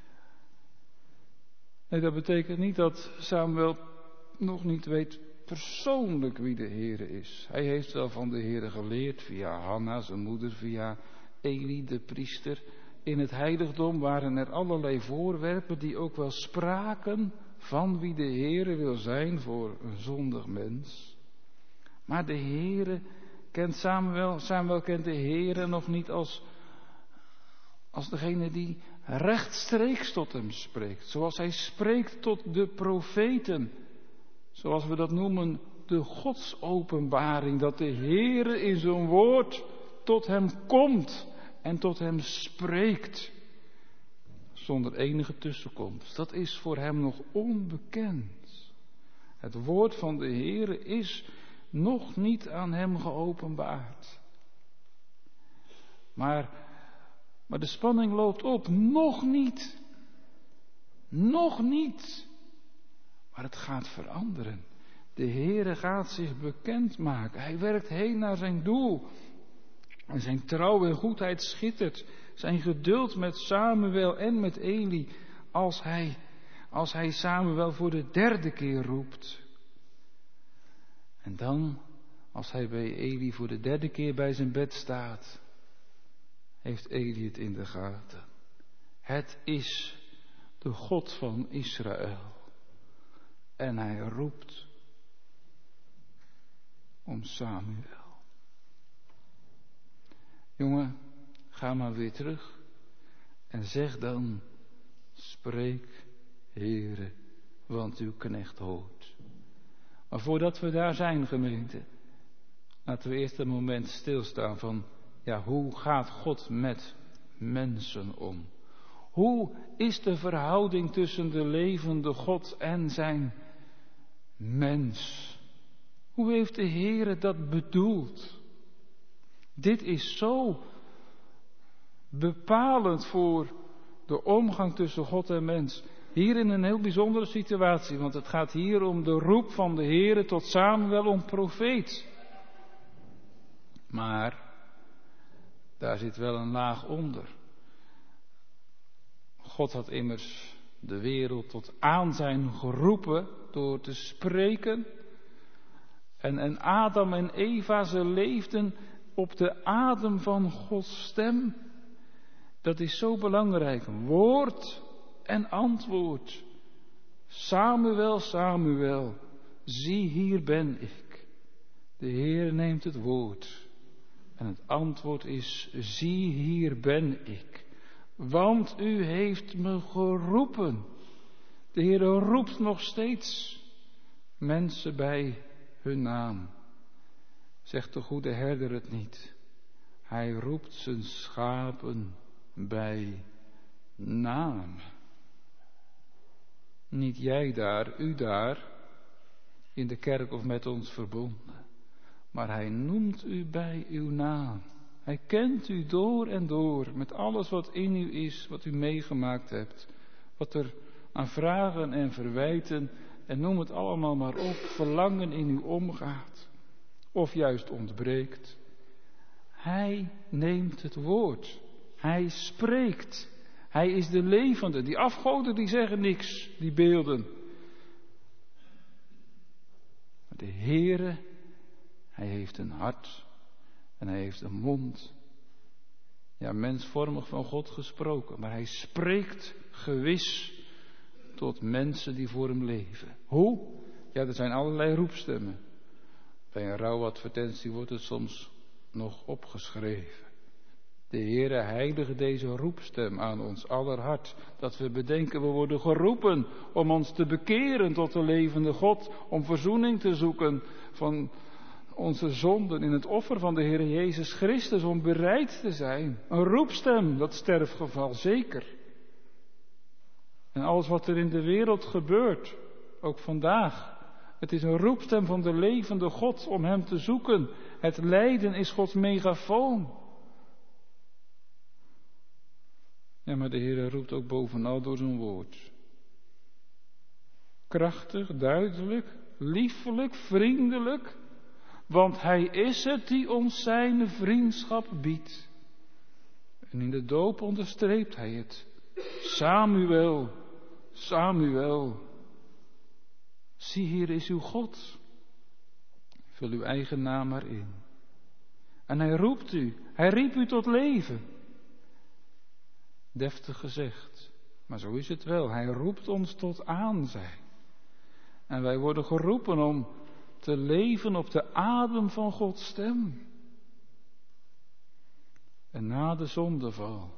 Nee, dat betekent niet dat Samuel nog niet weet persoonlijk wie de Heere is. Hij heeft wel van de Heere geleerd via Hanna, zijn moeder, via Eli, de priester. In het heiligdom waren er allerlei voorwerpen die ook wel spraken van wie de Heere wil zijn voor een zondig mens. Maar de Heere kent Samuel kent de Heere nog niet als degene die rechtstreeks tot hem spreekt. Zoals hij spreekt tot de profeten. Zoals we dat noemen, de godsopenbaring. Dat de Heere in zijn woord tot hem komt en tot hem spreekt. Zonder enige tussenkomst. Dat is voor hem nog onbekend. Het woord van de Heere is nog niet aan hem geopenbaard. Maar de spanning loopt op. Nog niet. Nog niet. Maar het gaat veranderen. De Heere gaat zich bekendmaken. Hij werkt heen naar zijn doel. En zijn trouw en goedheid schittert. Zijn geduld met Samuel en met Eli. Als hij Samuel voor de derde keer roept. En dan, als hij bij Eli voor de derde keer bij zijn bed staat, heeft Eli het in de gaten. Het is de God van Israël. En hij roept om Samuel. Jongen, ga maar weer terug en zeg dan, spreek, Heere, want uw knecht hoort. Maar voordat we daar zijn, gemeente, laten we eerst een moment stilstaan van, ja, hoe gaat God met mensen om? Hoe is de verhouding tussen de levende God en zijn mens? Hoe heeft de Heere dat bedoeld? Dit is zo bepalend voor de omgang tussen God en mens. Hier in een heel bijzondere situatie, want het gaat hier om de roep van de Heere tot Samuel om profeet. Maar daar zit wel een laag onder. God had immers de wereld tot aanzijn geroepen door te spreken. En Adam en Eva, ze leefden op de adem van Gods stem. Dat is zo belangrijk. Woord en antwoord. Samuel, Samuel, zie hier ben ik. De Heer neemt het woord. En het antwoord is, zie hier ben ik. Want u heeft me geroepen. De Heer roept nog steeds mensen bij hun naam. Zegt de goede herder het niet. Hij roept zijn schapen bij naam. Niet jij daar, u daar, in de kerk of met ons verbonden. Maar hij noemt u bij uw naam. Hij kent u door en door, met alles wat in u is, wat u meegemaakt hebt. Wat er aan vragen en verwijten, en noem het allemaal maar op, verlangen in u omgaat. Of juist ontbreekt. Hij neemt het woord. Hij spreekt. Hij is de levende. Die afgoden die zeggen niks, die beelden. Maar de Heere, hij heeft een hart en hij heeft een mond. Ja, mensvormig van God gesproken, maar hij spreekt gewis tot mensen die voor hem leven. Hoe? Ja, er zijn allerlei roepstemmen. Bij een rouwadvertentie wordt het soms nog opgeschreven. De Heere heilige deze roepstem aan ons aller hart, dat we bedenken, we worden geroepen om ons te bekeren tot de levende God, om verzoening te zoeken van onze zonden in het offer van de Heere Jezus Christus, om bereid te zijn. Een roepstem, dat sterfgeval, zeker. En alles wat er in de wereld gebeurt, ook vandaag, het is een roepstem van de levende God om hem te zoeken. Het lijden is Gods megafoon. Ja, maar de Heer roept ook bovenal door zijn woord. Krachtig, duidelijk, liefelijk, vriendelijk. Want hij is het die ons zijn vriendschap biedt. En in de doop onderstreept hij het. Samuel, Samuel. Zie, hier is uw God. Vul uw eigen naam maar in. En hij roept u. Hij riep u tot leven. Deftig gezegd. Maar zo is het wel. Hij roept ons tot aanzijn. En wij worden geroepen om te leven op de adem van Gods stem. En na de zondeval,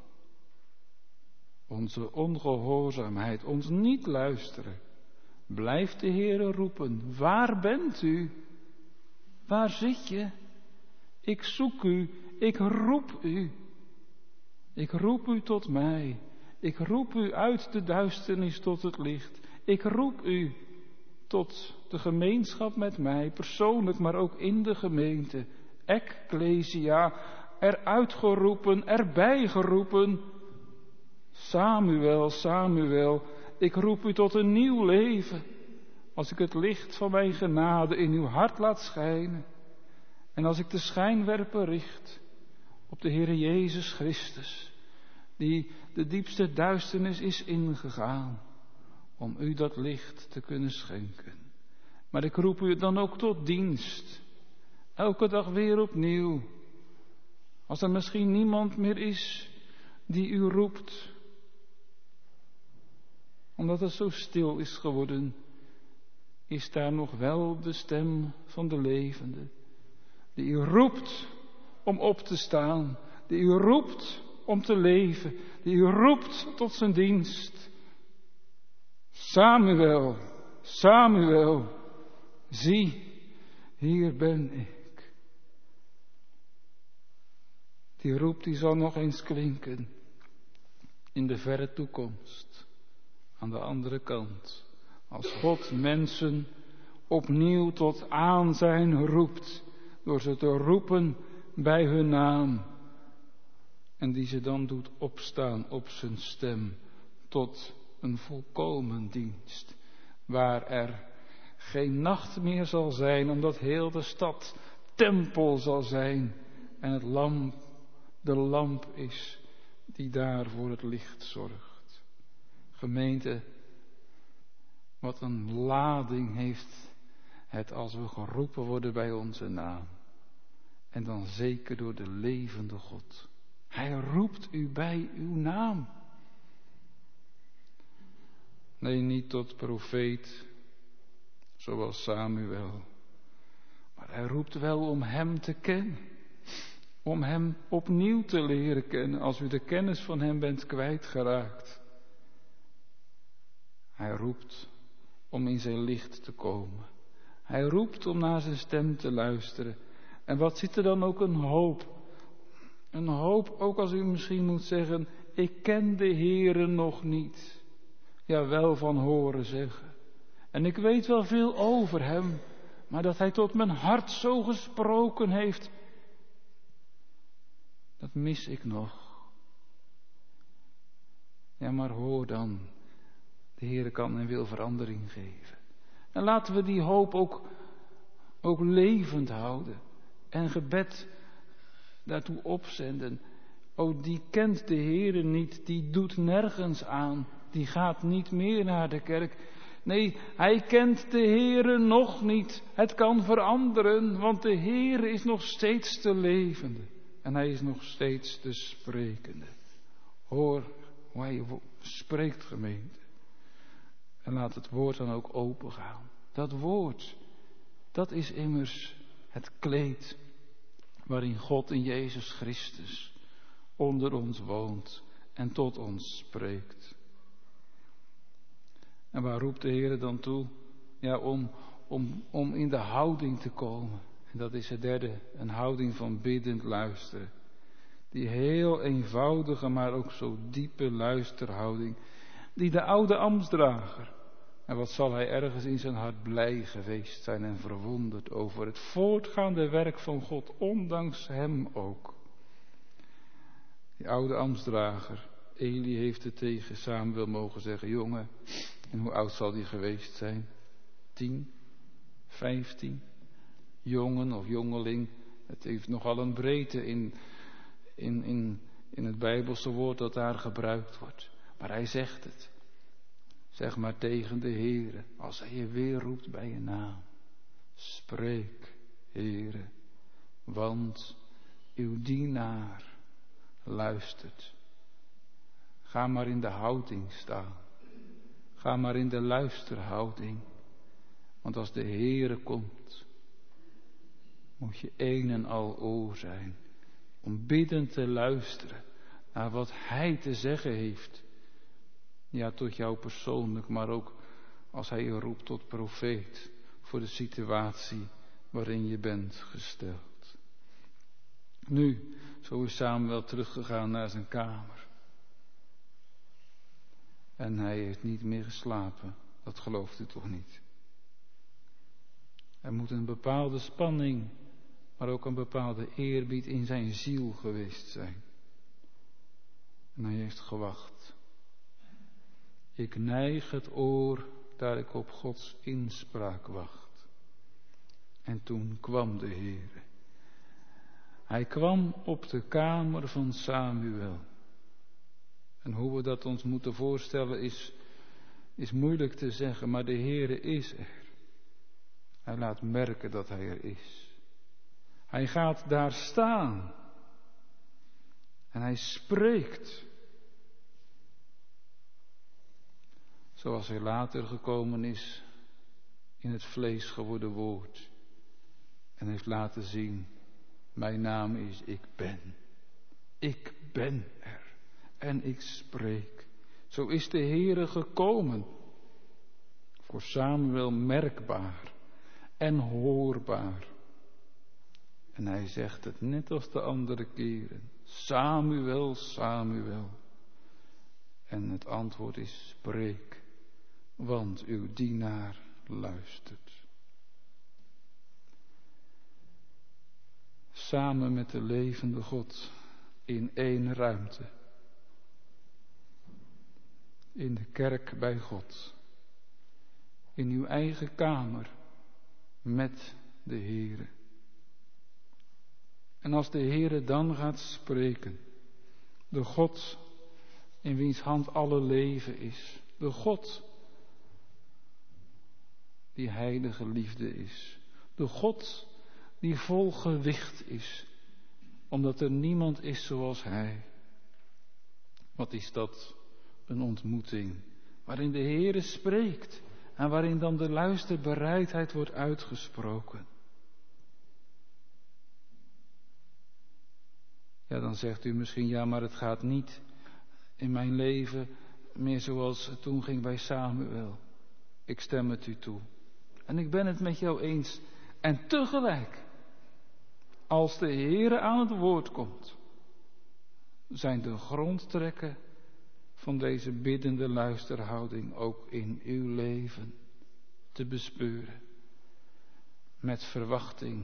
onze ongehoorzaamheid, ons niet luisteren, blijft de Heere roepen. Waar bent u? Waar zit je? Ik zoek u, ik roep u. Ik roep u tot mij. Ik roep u uit de duisternis tot het licht. Ik roep u tot de gemeenschap met mij, persoonlijk, maar ook in de gemeente. Ecclesia, eruit geroepen, erbij geroepen. Samuel, Samuel, ik roep u tot een nieuw leven. Als ik het licht van mijn genade in uw hart laat schijnen. En als ik de schijnwerper richt op de Heere Jezus Christus, die de diepste duisternis is ingegaan, om u dat licht te kunnen schenken. Maar ik roep u dan ook tot dienst. Elke dag weer opnieuw. Als er misschien niemand meer is die u roept, omdat het zo stil is geworden, is daar nog wel de stem van de levende, die u roept om op te staan, die u roept om te leven, die u roept tot zijn dienst. Samuel, Samuel, zie, hier ben ik. Die roep die zal nog eens klinken in de verre toekomst, aan de andere kant. Als God mensen opnieuw tot aanzijn roept, door ze te roepen bij hun naam. En die ze dan doet opstaan op zijn stem tot een volkomen dienst. Waar er geen nacht meer zal zijn, omdat heel de stad tempel zal zijn. En het lamp, de lamp is die daar voor het licht zorgt. Gemeente, wat een lading heeft het als we geroepen worden bij onze naam. En dan zeker door de levende God. Hij roept u bij uw naam. Nee, niet tot profeet, zoals Samuel. Maar hij roept wel om hem te kennen. Om hem opnieuw te leren kennen als u de kennis van hem bent kwijtgeraakt. Hij roept om in zijn licht te komen. Hij roept om naar zijn stem te luisteren. En wat zit er dan ook een hoop Een hoop, ook als u misschien moet zeggen, ik ken de Heere nog niet. Ja, wel van horen zeggen. En ik weet wel veel over hem, maar dat hij tot mijn hart zo gesproken heeft, dat mis ik nog. Ja, maar hoor dan, de Heere kan en wil verandering geven. En laten we die hoop ook levend houden. En gebed daartoe opzenden. O, die kent de Heere niet, die doet nergens aan. Die gaat niet meer naar de kerk. Nee, hij kent de Heere nog niet. Het kan veranderen, want de Heere is nog steeds de levende. En hij is nog steeds de sprekende. Hoor hoe hij spreekt, gemeente. En laat het woord dan ook open gaan. Dat woord, dat is immers het kleed waarin God in Jezus Christus onder ons woont en tot ons spreekt. En waar roept de Heer dan toe? Ja, om in de houding te komen. En dat is het derde, een houding van biddend luisteren. Die heel eenvoudige, maar ook zo diepe luisterhouding, die de oude ambtsdrager, en wat zal hij ergens in zijn hart blij geweest zijn en verwonderd over het voortgaande werk van God, ondanks hem ook. Die oude ambtsdrager, Eli heeft het tegen Samuel mogen zeggen, jongen, en hoe oud zal die geweest zijn? 10, 15, jongen of jongeling. Het heeft nogal een breedte in het Bijbelse woord dat daar gebruikt wordt. Maar hij zegt het. Zeg maar tegen de Heere, als hij je weer roept bij je naam. Spreek, Heere, want uw dienaar luistert. Ga maar in de houding staan. Ga maar in de luisterhouding. Want als de Heere komt, moet je een en al oor zijn. Om biddend te luisteren naar wat hij te zeggen heeft. Ja, tot jou persoonlijk, maar ook als hij je roept tot profeet. Voor de situatie waarin je bent gesteld. Nu, zo is Samuel teruggegaan naar zijn kamer. En hij heeft niet meer geslapen. Dat gelooft u toch niet? Er moet een bepaalde spanning, maar ook een bepaalde eerbied in zijn ziel geweest zijn. En hij heeft gewacht. Ik neig het oor daar ik op Gods inspraak wacht. En toen kwam de Heere. Hij kwam op de kamer van Samuel. En hoe we dat ons moeten voorstellen is moeilijk te zeggen, maar de Heere is er. Hij laat merken dat hij er is. Hij gaat daar staan. En hij spreekt. Zoals hij later gekomen is in het vlees geworden woord. En heeft laten zien, mijn naam is ik ben. Ik ben er. En ik spreek. Zo is de Heere gekomen. Voor Samuel merkbaar en hoorbaar. En hij zegt het net als de andere keren. Samuel, Samuel. En het antwoord is spreek, want uw dienaar luistert. Samen met de levende God in één ruimte. In de kerk bij God. In uw eigen kamer met de Heere. En als de Heere dan gaat spreken, de God in wiens hand alle leven is, de God die heilige liefde is, de God die vol gewicht is, omdat er niemand is zoals Hij. Wat is dat? Een ontmoeting waarin de Heere spreekt en waarin dan de luisterbereidheid wordt uitgesproken. Ja, dan zegt u misschien, ja, maar het gaat niet in mijn leven meer zoals het toen ging bij Samuel. Ik stem het u toe. En ik ben het met jou eens. En tegelijk, als de Heere aan het woord komt, zijn de grondtrekken van deze biddende luisterhouding ook in uw leven te bespeuren. Met verwachting.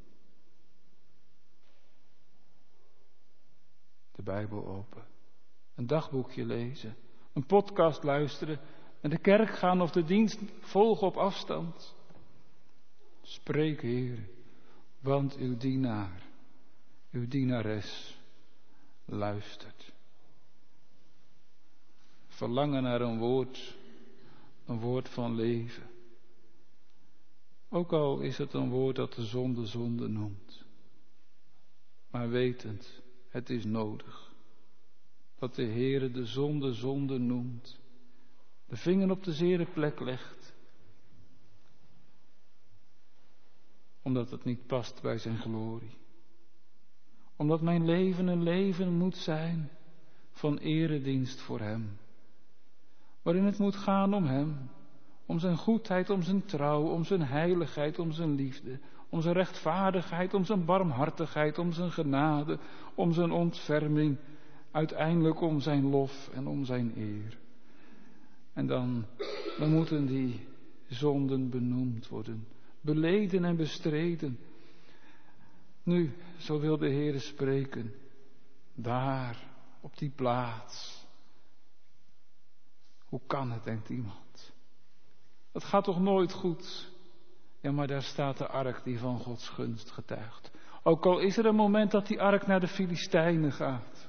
De Bijbel open. Een dagboekje lezen. Een podcast luisteren. Naar de kerk gaan of de dienst volgen op afstand. Spreek, Heer, want uw dienaar, uw dienares luistert. Verlangen naar een woord van leven. Ook al is het een woord dat de zonde noemt. Maar wetend, het is nodig. Dat de Heere de zonde noemt. De vinger op de zere plek legt. Omdat het niet past bij zijn glorie. Omdat mijn leven een leven moet zijn van eredienst voor hem. Waarin het moet gaan om hem. Om zijn goedheid, om zijn trouw, om zijn heiligheid, om zijn liefde. Om zijn rechtvaardigheid, om zijn barmhartigheid, om zijn genade, om zijn ontferming. Uiteindelijk om zijn lof en om zijn eer. En dan moeten die zonden benoemd worden. Beleden en bestreden. Nu, zo wil de Heere spreken. Daar, op die plaats. Hoe kan het, denkt iemand. Dat gaat toch nooit goed. Ja, maar daar staat de ark die van Gods gunst getuigt. Ook al is er een moment dat die ark naar de Filistijnen gaat.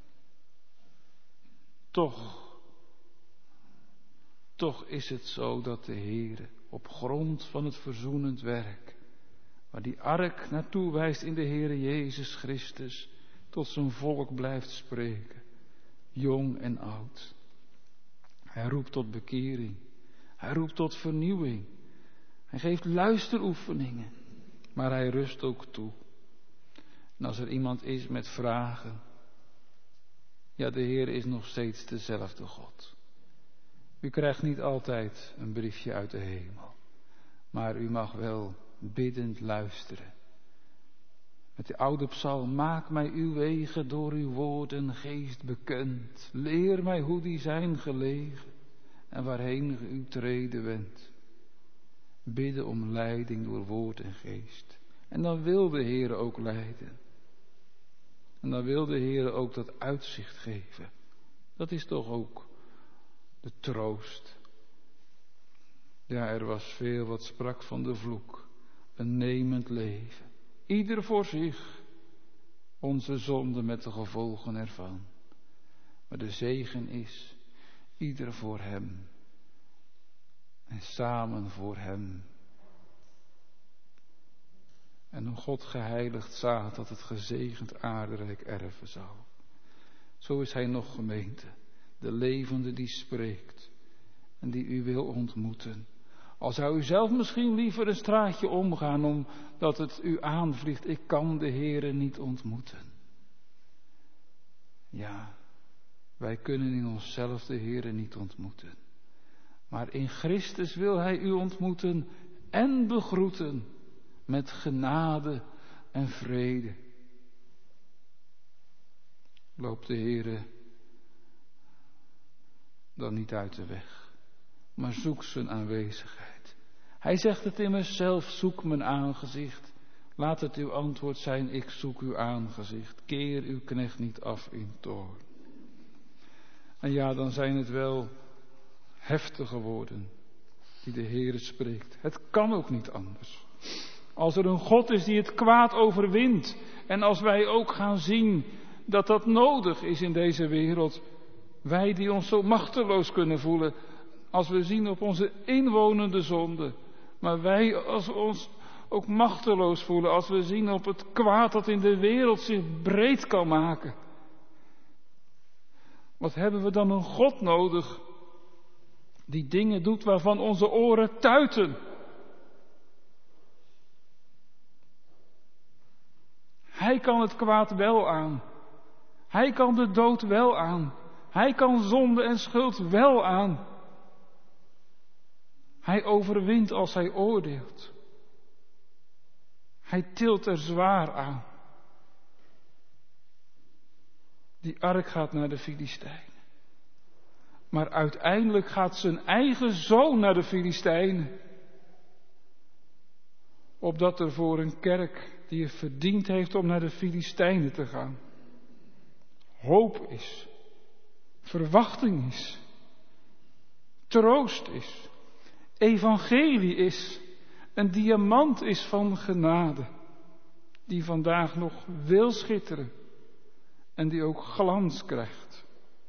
Toch is het zo dat de Heere op grond van het verzoenend werk, waar die ark naartoe wijst in de Heere Jezus Christus, tot zijn volk blijft spreken, jong en oud. Hij roept tot bekering, hij roept tot vernieuwing, hij geeft luisteroefeningen, maar hij rust ook toe. En als er iemand is met vragen, ja, de Heer is nog steeds dezelfde God. U krijgt niet altijd een briefje uit de hemel, maar u mag wel biddend luisteren. Met de oude psalm, maak mij uw wegen door uw woord en geest bekend. Leer mij hoe die zijn gelegen en waarheen u treden wendt. Bidden om leiding door woord en geest. En dan wil de Heer ook leiden. En dan wil de Heer ook dat uitzicht geven. Dat is toch ook de troost. Ja, er was veel wat sprak van de vloek. Een nemend leven. Ieder voor zich. Onze zonde met de gevolgen ervan. Maar de zegen is ieder voor hem. En samen voor hem. En een God geheiligd zaad dat het gezegend aarderijk erven zou. Zo is hij nog gemeente. De levende die spreekt. En die u wil ontmoeten. Al zou u zelf misschien liever een straatje omgaan omdat het u aanvliegt. Ik kan de Heere niet ontmoeten. Ja, wij kunnen in onszelf de Heere niet ontmoeten. Maar in Christus wil hij u ontmoeten en begroeten met genade en vrede. Loopt de Heere dan niet uit de weg, maar zoek zijn aanwezigheid. Hij zegt het immers zelf, zoek mijn aangezicht. Laat het uw antwoord zijn, ik zoek uw aangezicht. Keer uw knecht niet af in toorn. En ja, dan zijn het wel heftige woorden die de Heere spreekt. Het kan ook niet anders. Als er een God is die het kwaad overwint en als wij ook gaan zien dat dat nodig is in deze wereld. Wij die ons zo machteloos kunnen voelen als we zien op onze inwonende zonde. Maar wij als we ons ook machteloos voelen als we zien op het kwaad dat in de wereld zich breed kan maken. Wat hebben we dan een God nodig die dingen doet waarvan onze oren tuiten? Hij kan het kwaad wel aan. Hij kan de dood wel aan. Hij kan zonde en schuld wel aan. Hij overwint als hij oordeelt. Hij tilt er zwaar aan. Die ark gaat naar de Filistijnen. Maar uiteindelijk gaat zijn eigen zoon naar de Filistijnen. Opdat er voor een kerk die het verdiend heeft om naar de Filistijnen te gaan, hoop is, verwachting is, troost is, evangelie is, een diamant is van genade, die vandaag nog wil schitteren en die ook glans krijgt.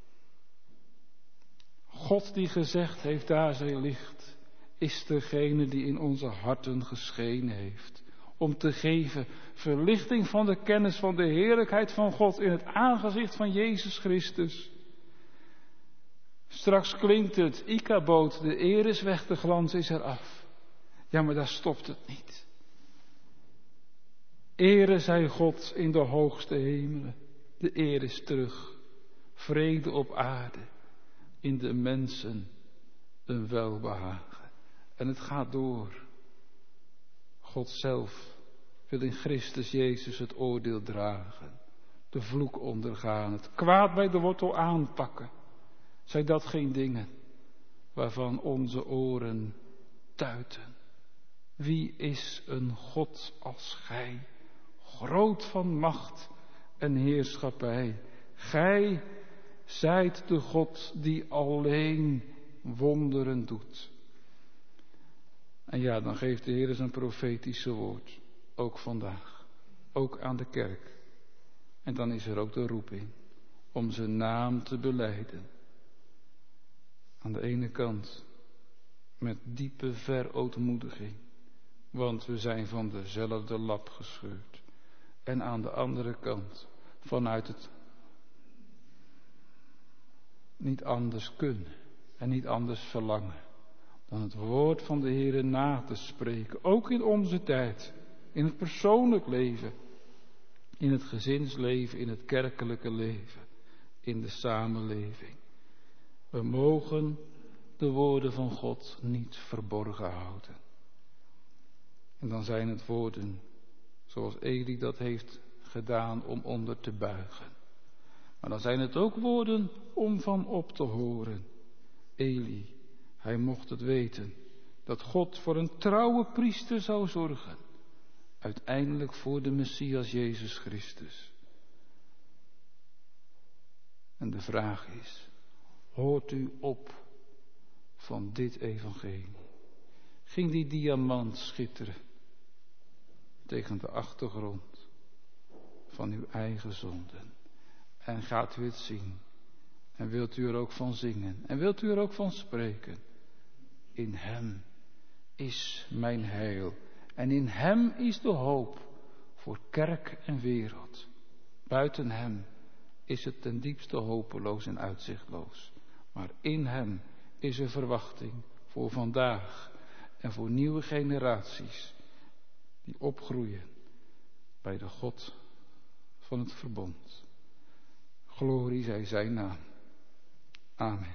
God die gezegd heeft, daar zij licht, is degene die in onze harten geschenen heeft, om te geven verlichting van de kennis van de heerlijkheid van God in het aangezicht van Jezus Christus. Straks klinkt het, Ikaboot, de eer is weg, de glans is eraf. Ja, maar daar stopt het niet. Ere zij God in de hoogste hemelen, de eer is terug, vrede op aarde, in de mensen een welbehagen. En het gaat door. God zelf wil in Christus Jezus het oordeel dragen, de vloek ondergaan, het kwaad bij de wortel aanpakken. Zijn dat geen dingen waarvan onze oren tuiten? Wie is een God als gij, groot van macht en heerschappij? Gij zijt de God die alleen wonderen doet. En ja, dan geeft de Heer zijn profetische woord, ook vandaag, ook aan de kerk. En dan is er ook de roeping om zijn naam te belijden. Aan de ene kant met diepe verootmoediging, want we zijn van dezelfde lap gescheurd. En aan de andere kant vanuit het niet anders kunnen en niet anders verlangen dan het woord van de Heere na te spreken, ook in onze tijd, in het persoonlijk leven, in het gezinsleven, in het kerkelijke leven, in de samenleving. We mogen de woorden van God niet verborgen houden. En dan zijn het woorden zoals Eli dat heeft gedaan om onder te buigen. Maar dan zijn het ook woorden om van op te horen. Eli, hij mocht het weten dat God voor een trouwe priester zou zorgen. Uiteindelijk voor de Messias Jezus Christus. En de vraag is, hoort u op van dit evangelie? Ging die diamant schitteren tegen de achtergrond van uw eigen zonden? En gaat u het zien? En wilt u er ook van zingen? En wilt u er ook van spreken? In hem is mijn heil. En in hem is de hoop voor kerk en wereld. Buiten hem is het ten diepste hopeloos en uitzichtloos. Maar in hem is er verwachting voor vandaag en voor nieuwe generaties die opgroeien bij de God van het verbond. Glorie zij zijn naam. Amen.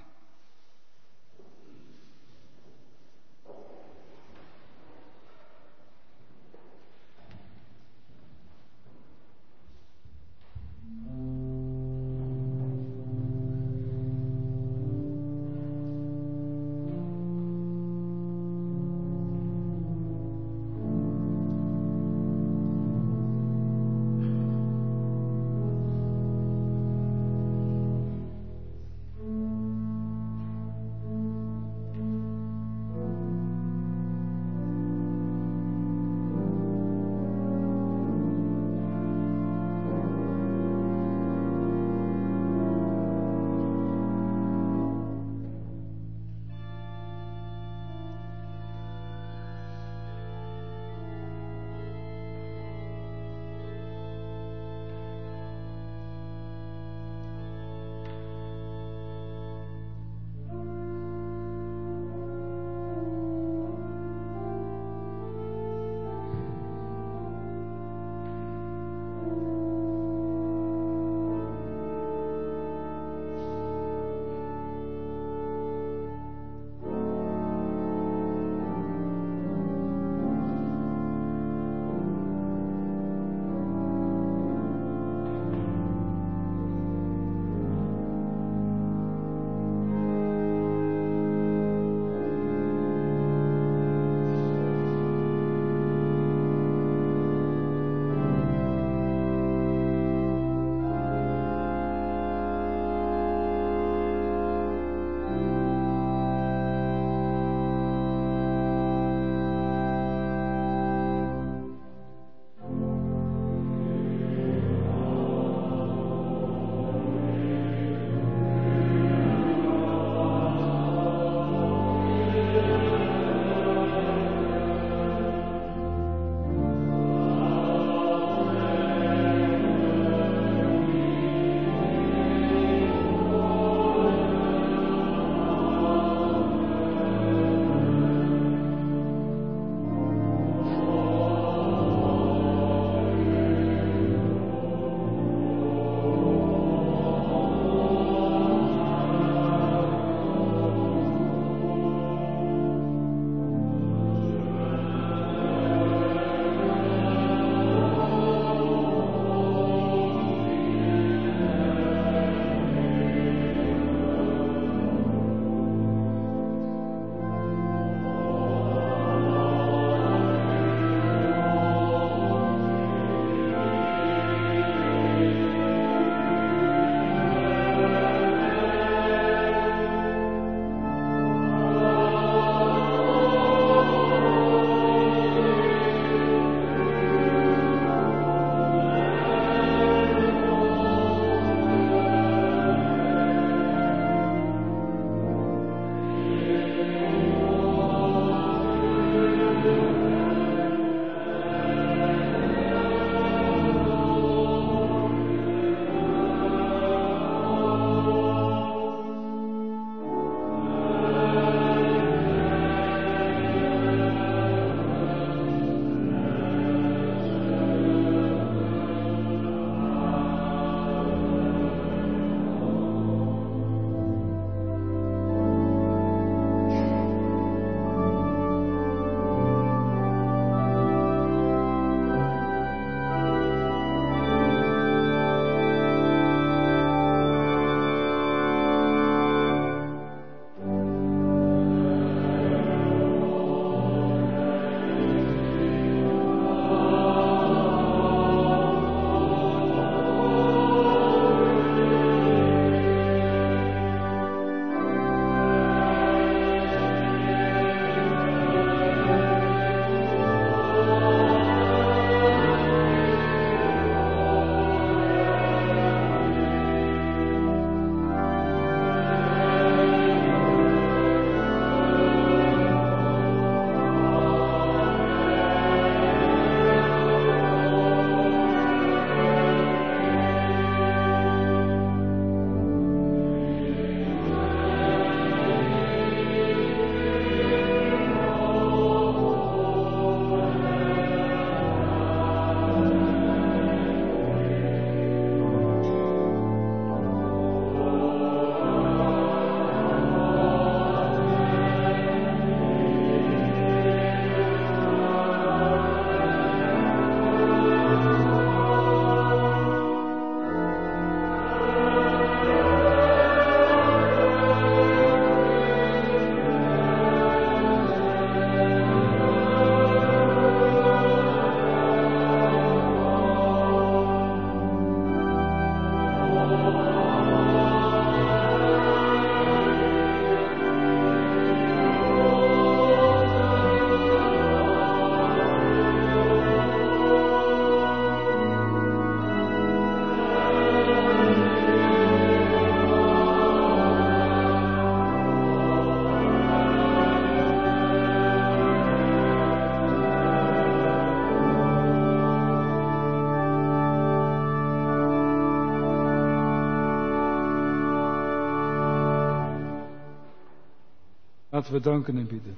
Laten we danken en bidden.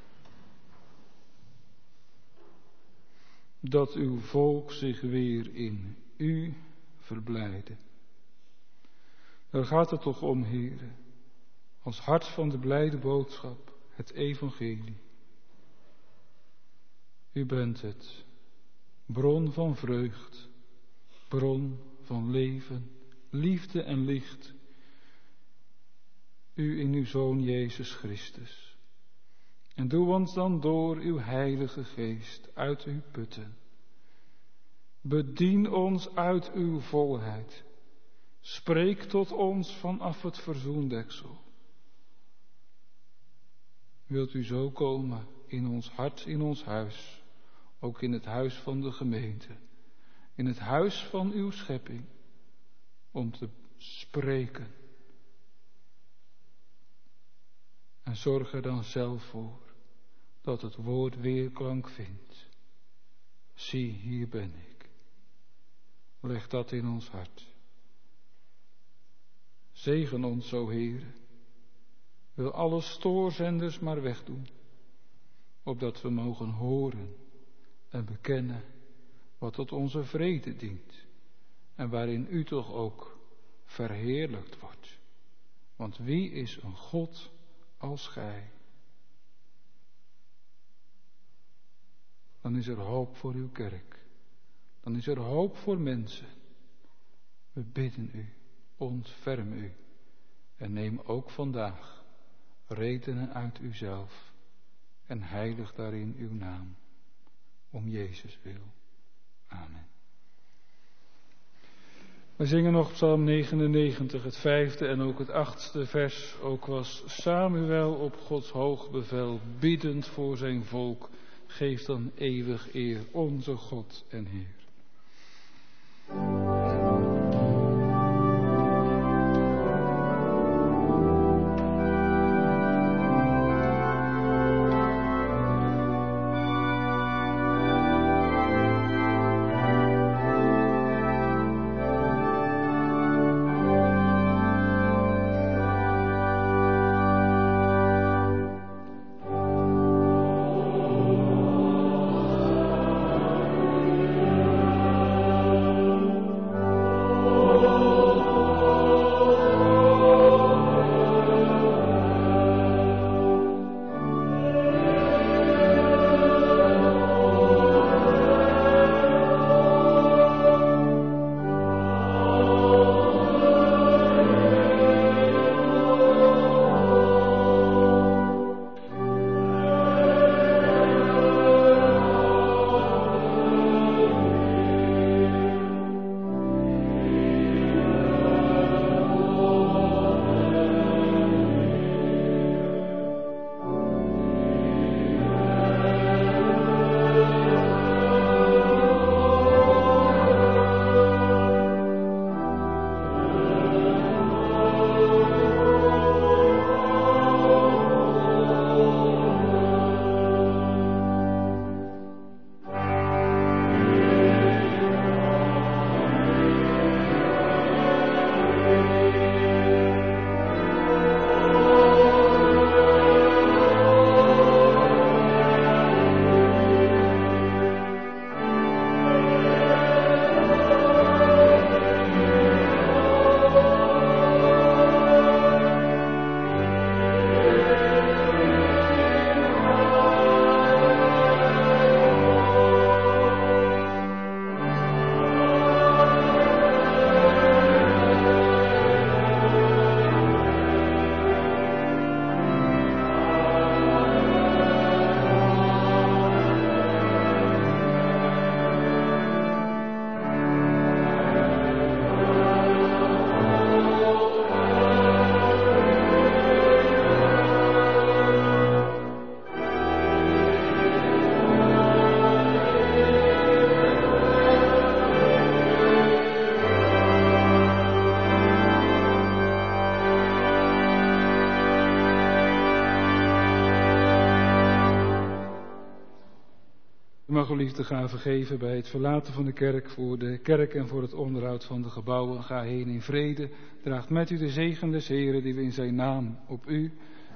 Dat uw volk zich weer in u verblijde. Daar gaat het toch om, Heere, als hart van de blijde boodschap, het evangelie. U bent het, bron van vreugd, bron van leven, liefde en licht. U in uw Zoon Jezus Christus. En doe ons dan door uw Heilige Geest uit u putten. Bedien ons uit uw volheid. Spreek tot ons vanaf het verzoendeksel. Wilt u zo komen in ons hart, in ons huis, ook in het huis van de gemeente, in het huis van uw schepping, om te spreken. En zorg er dan zelf voor dat het woord weerklank vindt. Zie, hier ben ik. Leg dat in ons hart. Zegen ons zo, Heere. Wil alle stoorzenders maar wegdoen, opdat we mogen horen en bekennen wat tot onze vrede dient en waarin u toch ook verheerlijkt wordt. Want wie is een God als gij? Dan is er hoop voor uw kerk. Dan is er hoop voor mensen. We bidden u, ontferm u en neem ook vandaag redenen uit uzelf en heilig daarin uw naam, om Jezus wil. Amen. We zingen nog Psalm 99, het 5e en ook het 8e vers. Ook was Samuel op Gods hoog bevel biddend voor zijn volk. Geef dan eeuwig eer, onze God en Heer. mag uw liefde gaan vergeven bij het verlaten van de kerk, voor de kerk en voor het onderhoud van de gebouwen. Ga heen in vrede. Draagt met u de zegen des Heren die we in zijn naam op u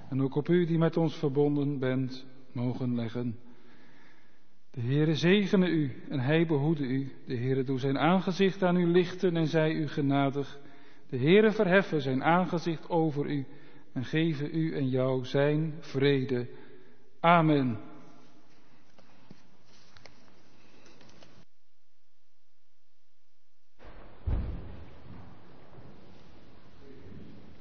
en ook op u die met ons verbonden bent, mogen leggen. De Heere zegene u en hij behoede u. De Heere doe zijn aangezicht aan u lichten en zij u genadig. De Heere verheffen zijn aangezicht over u en geven u en jou zijn vrede. Amen.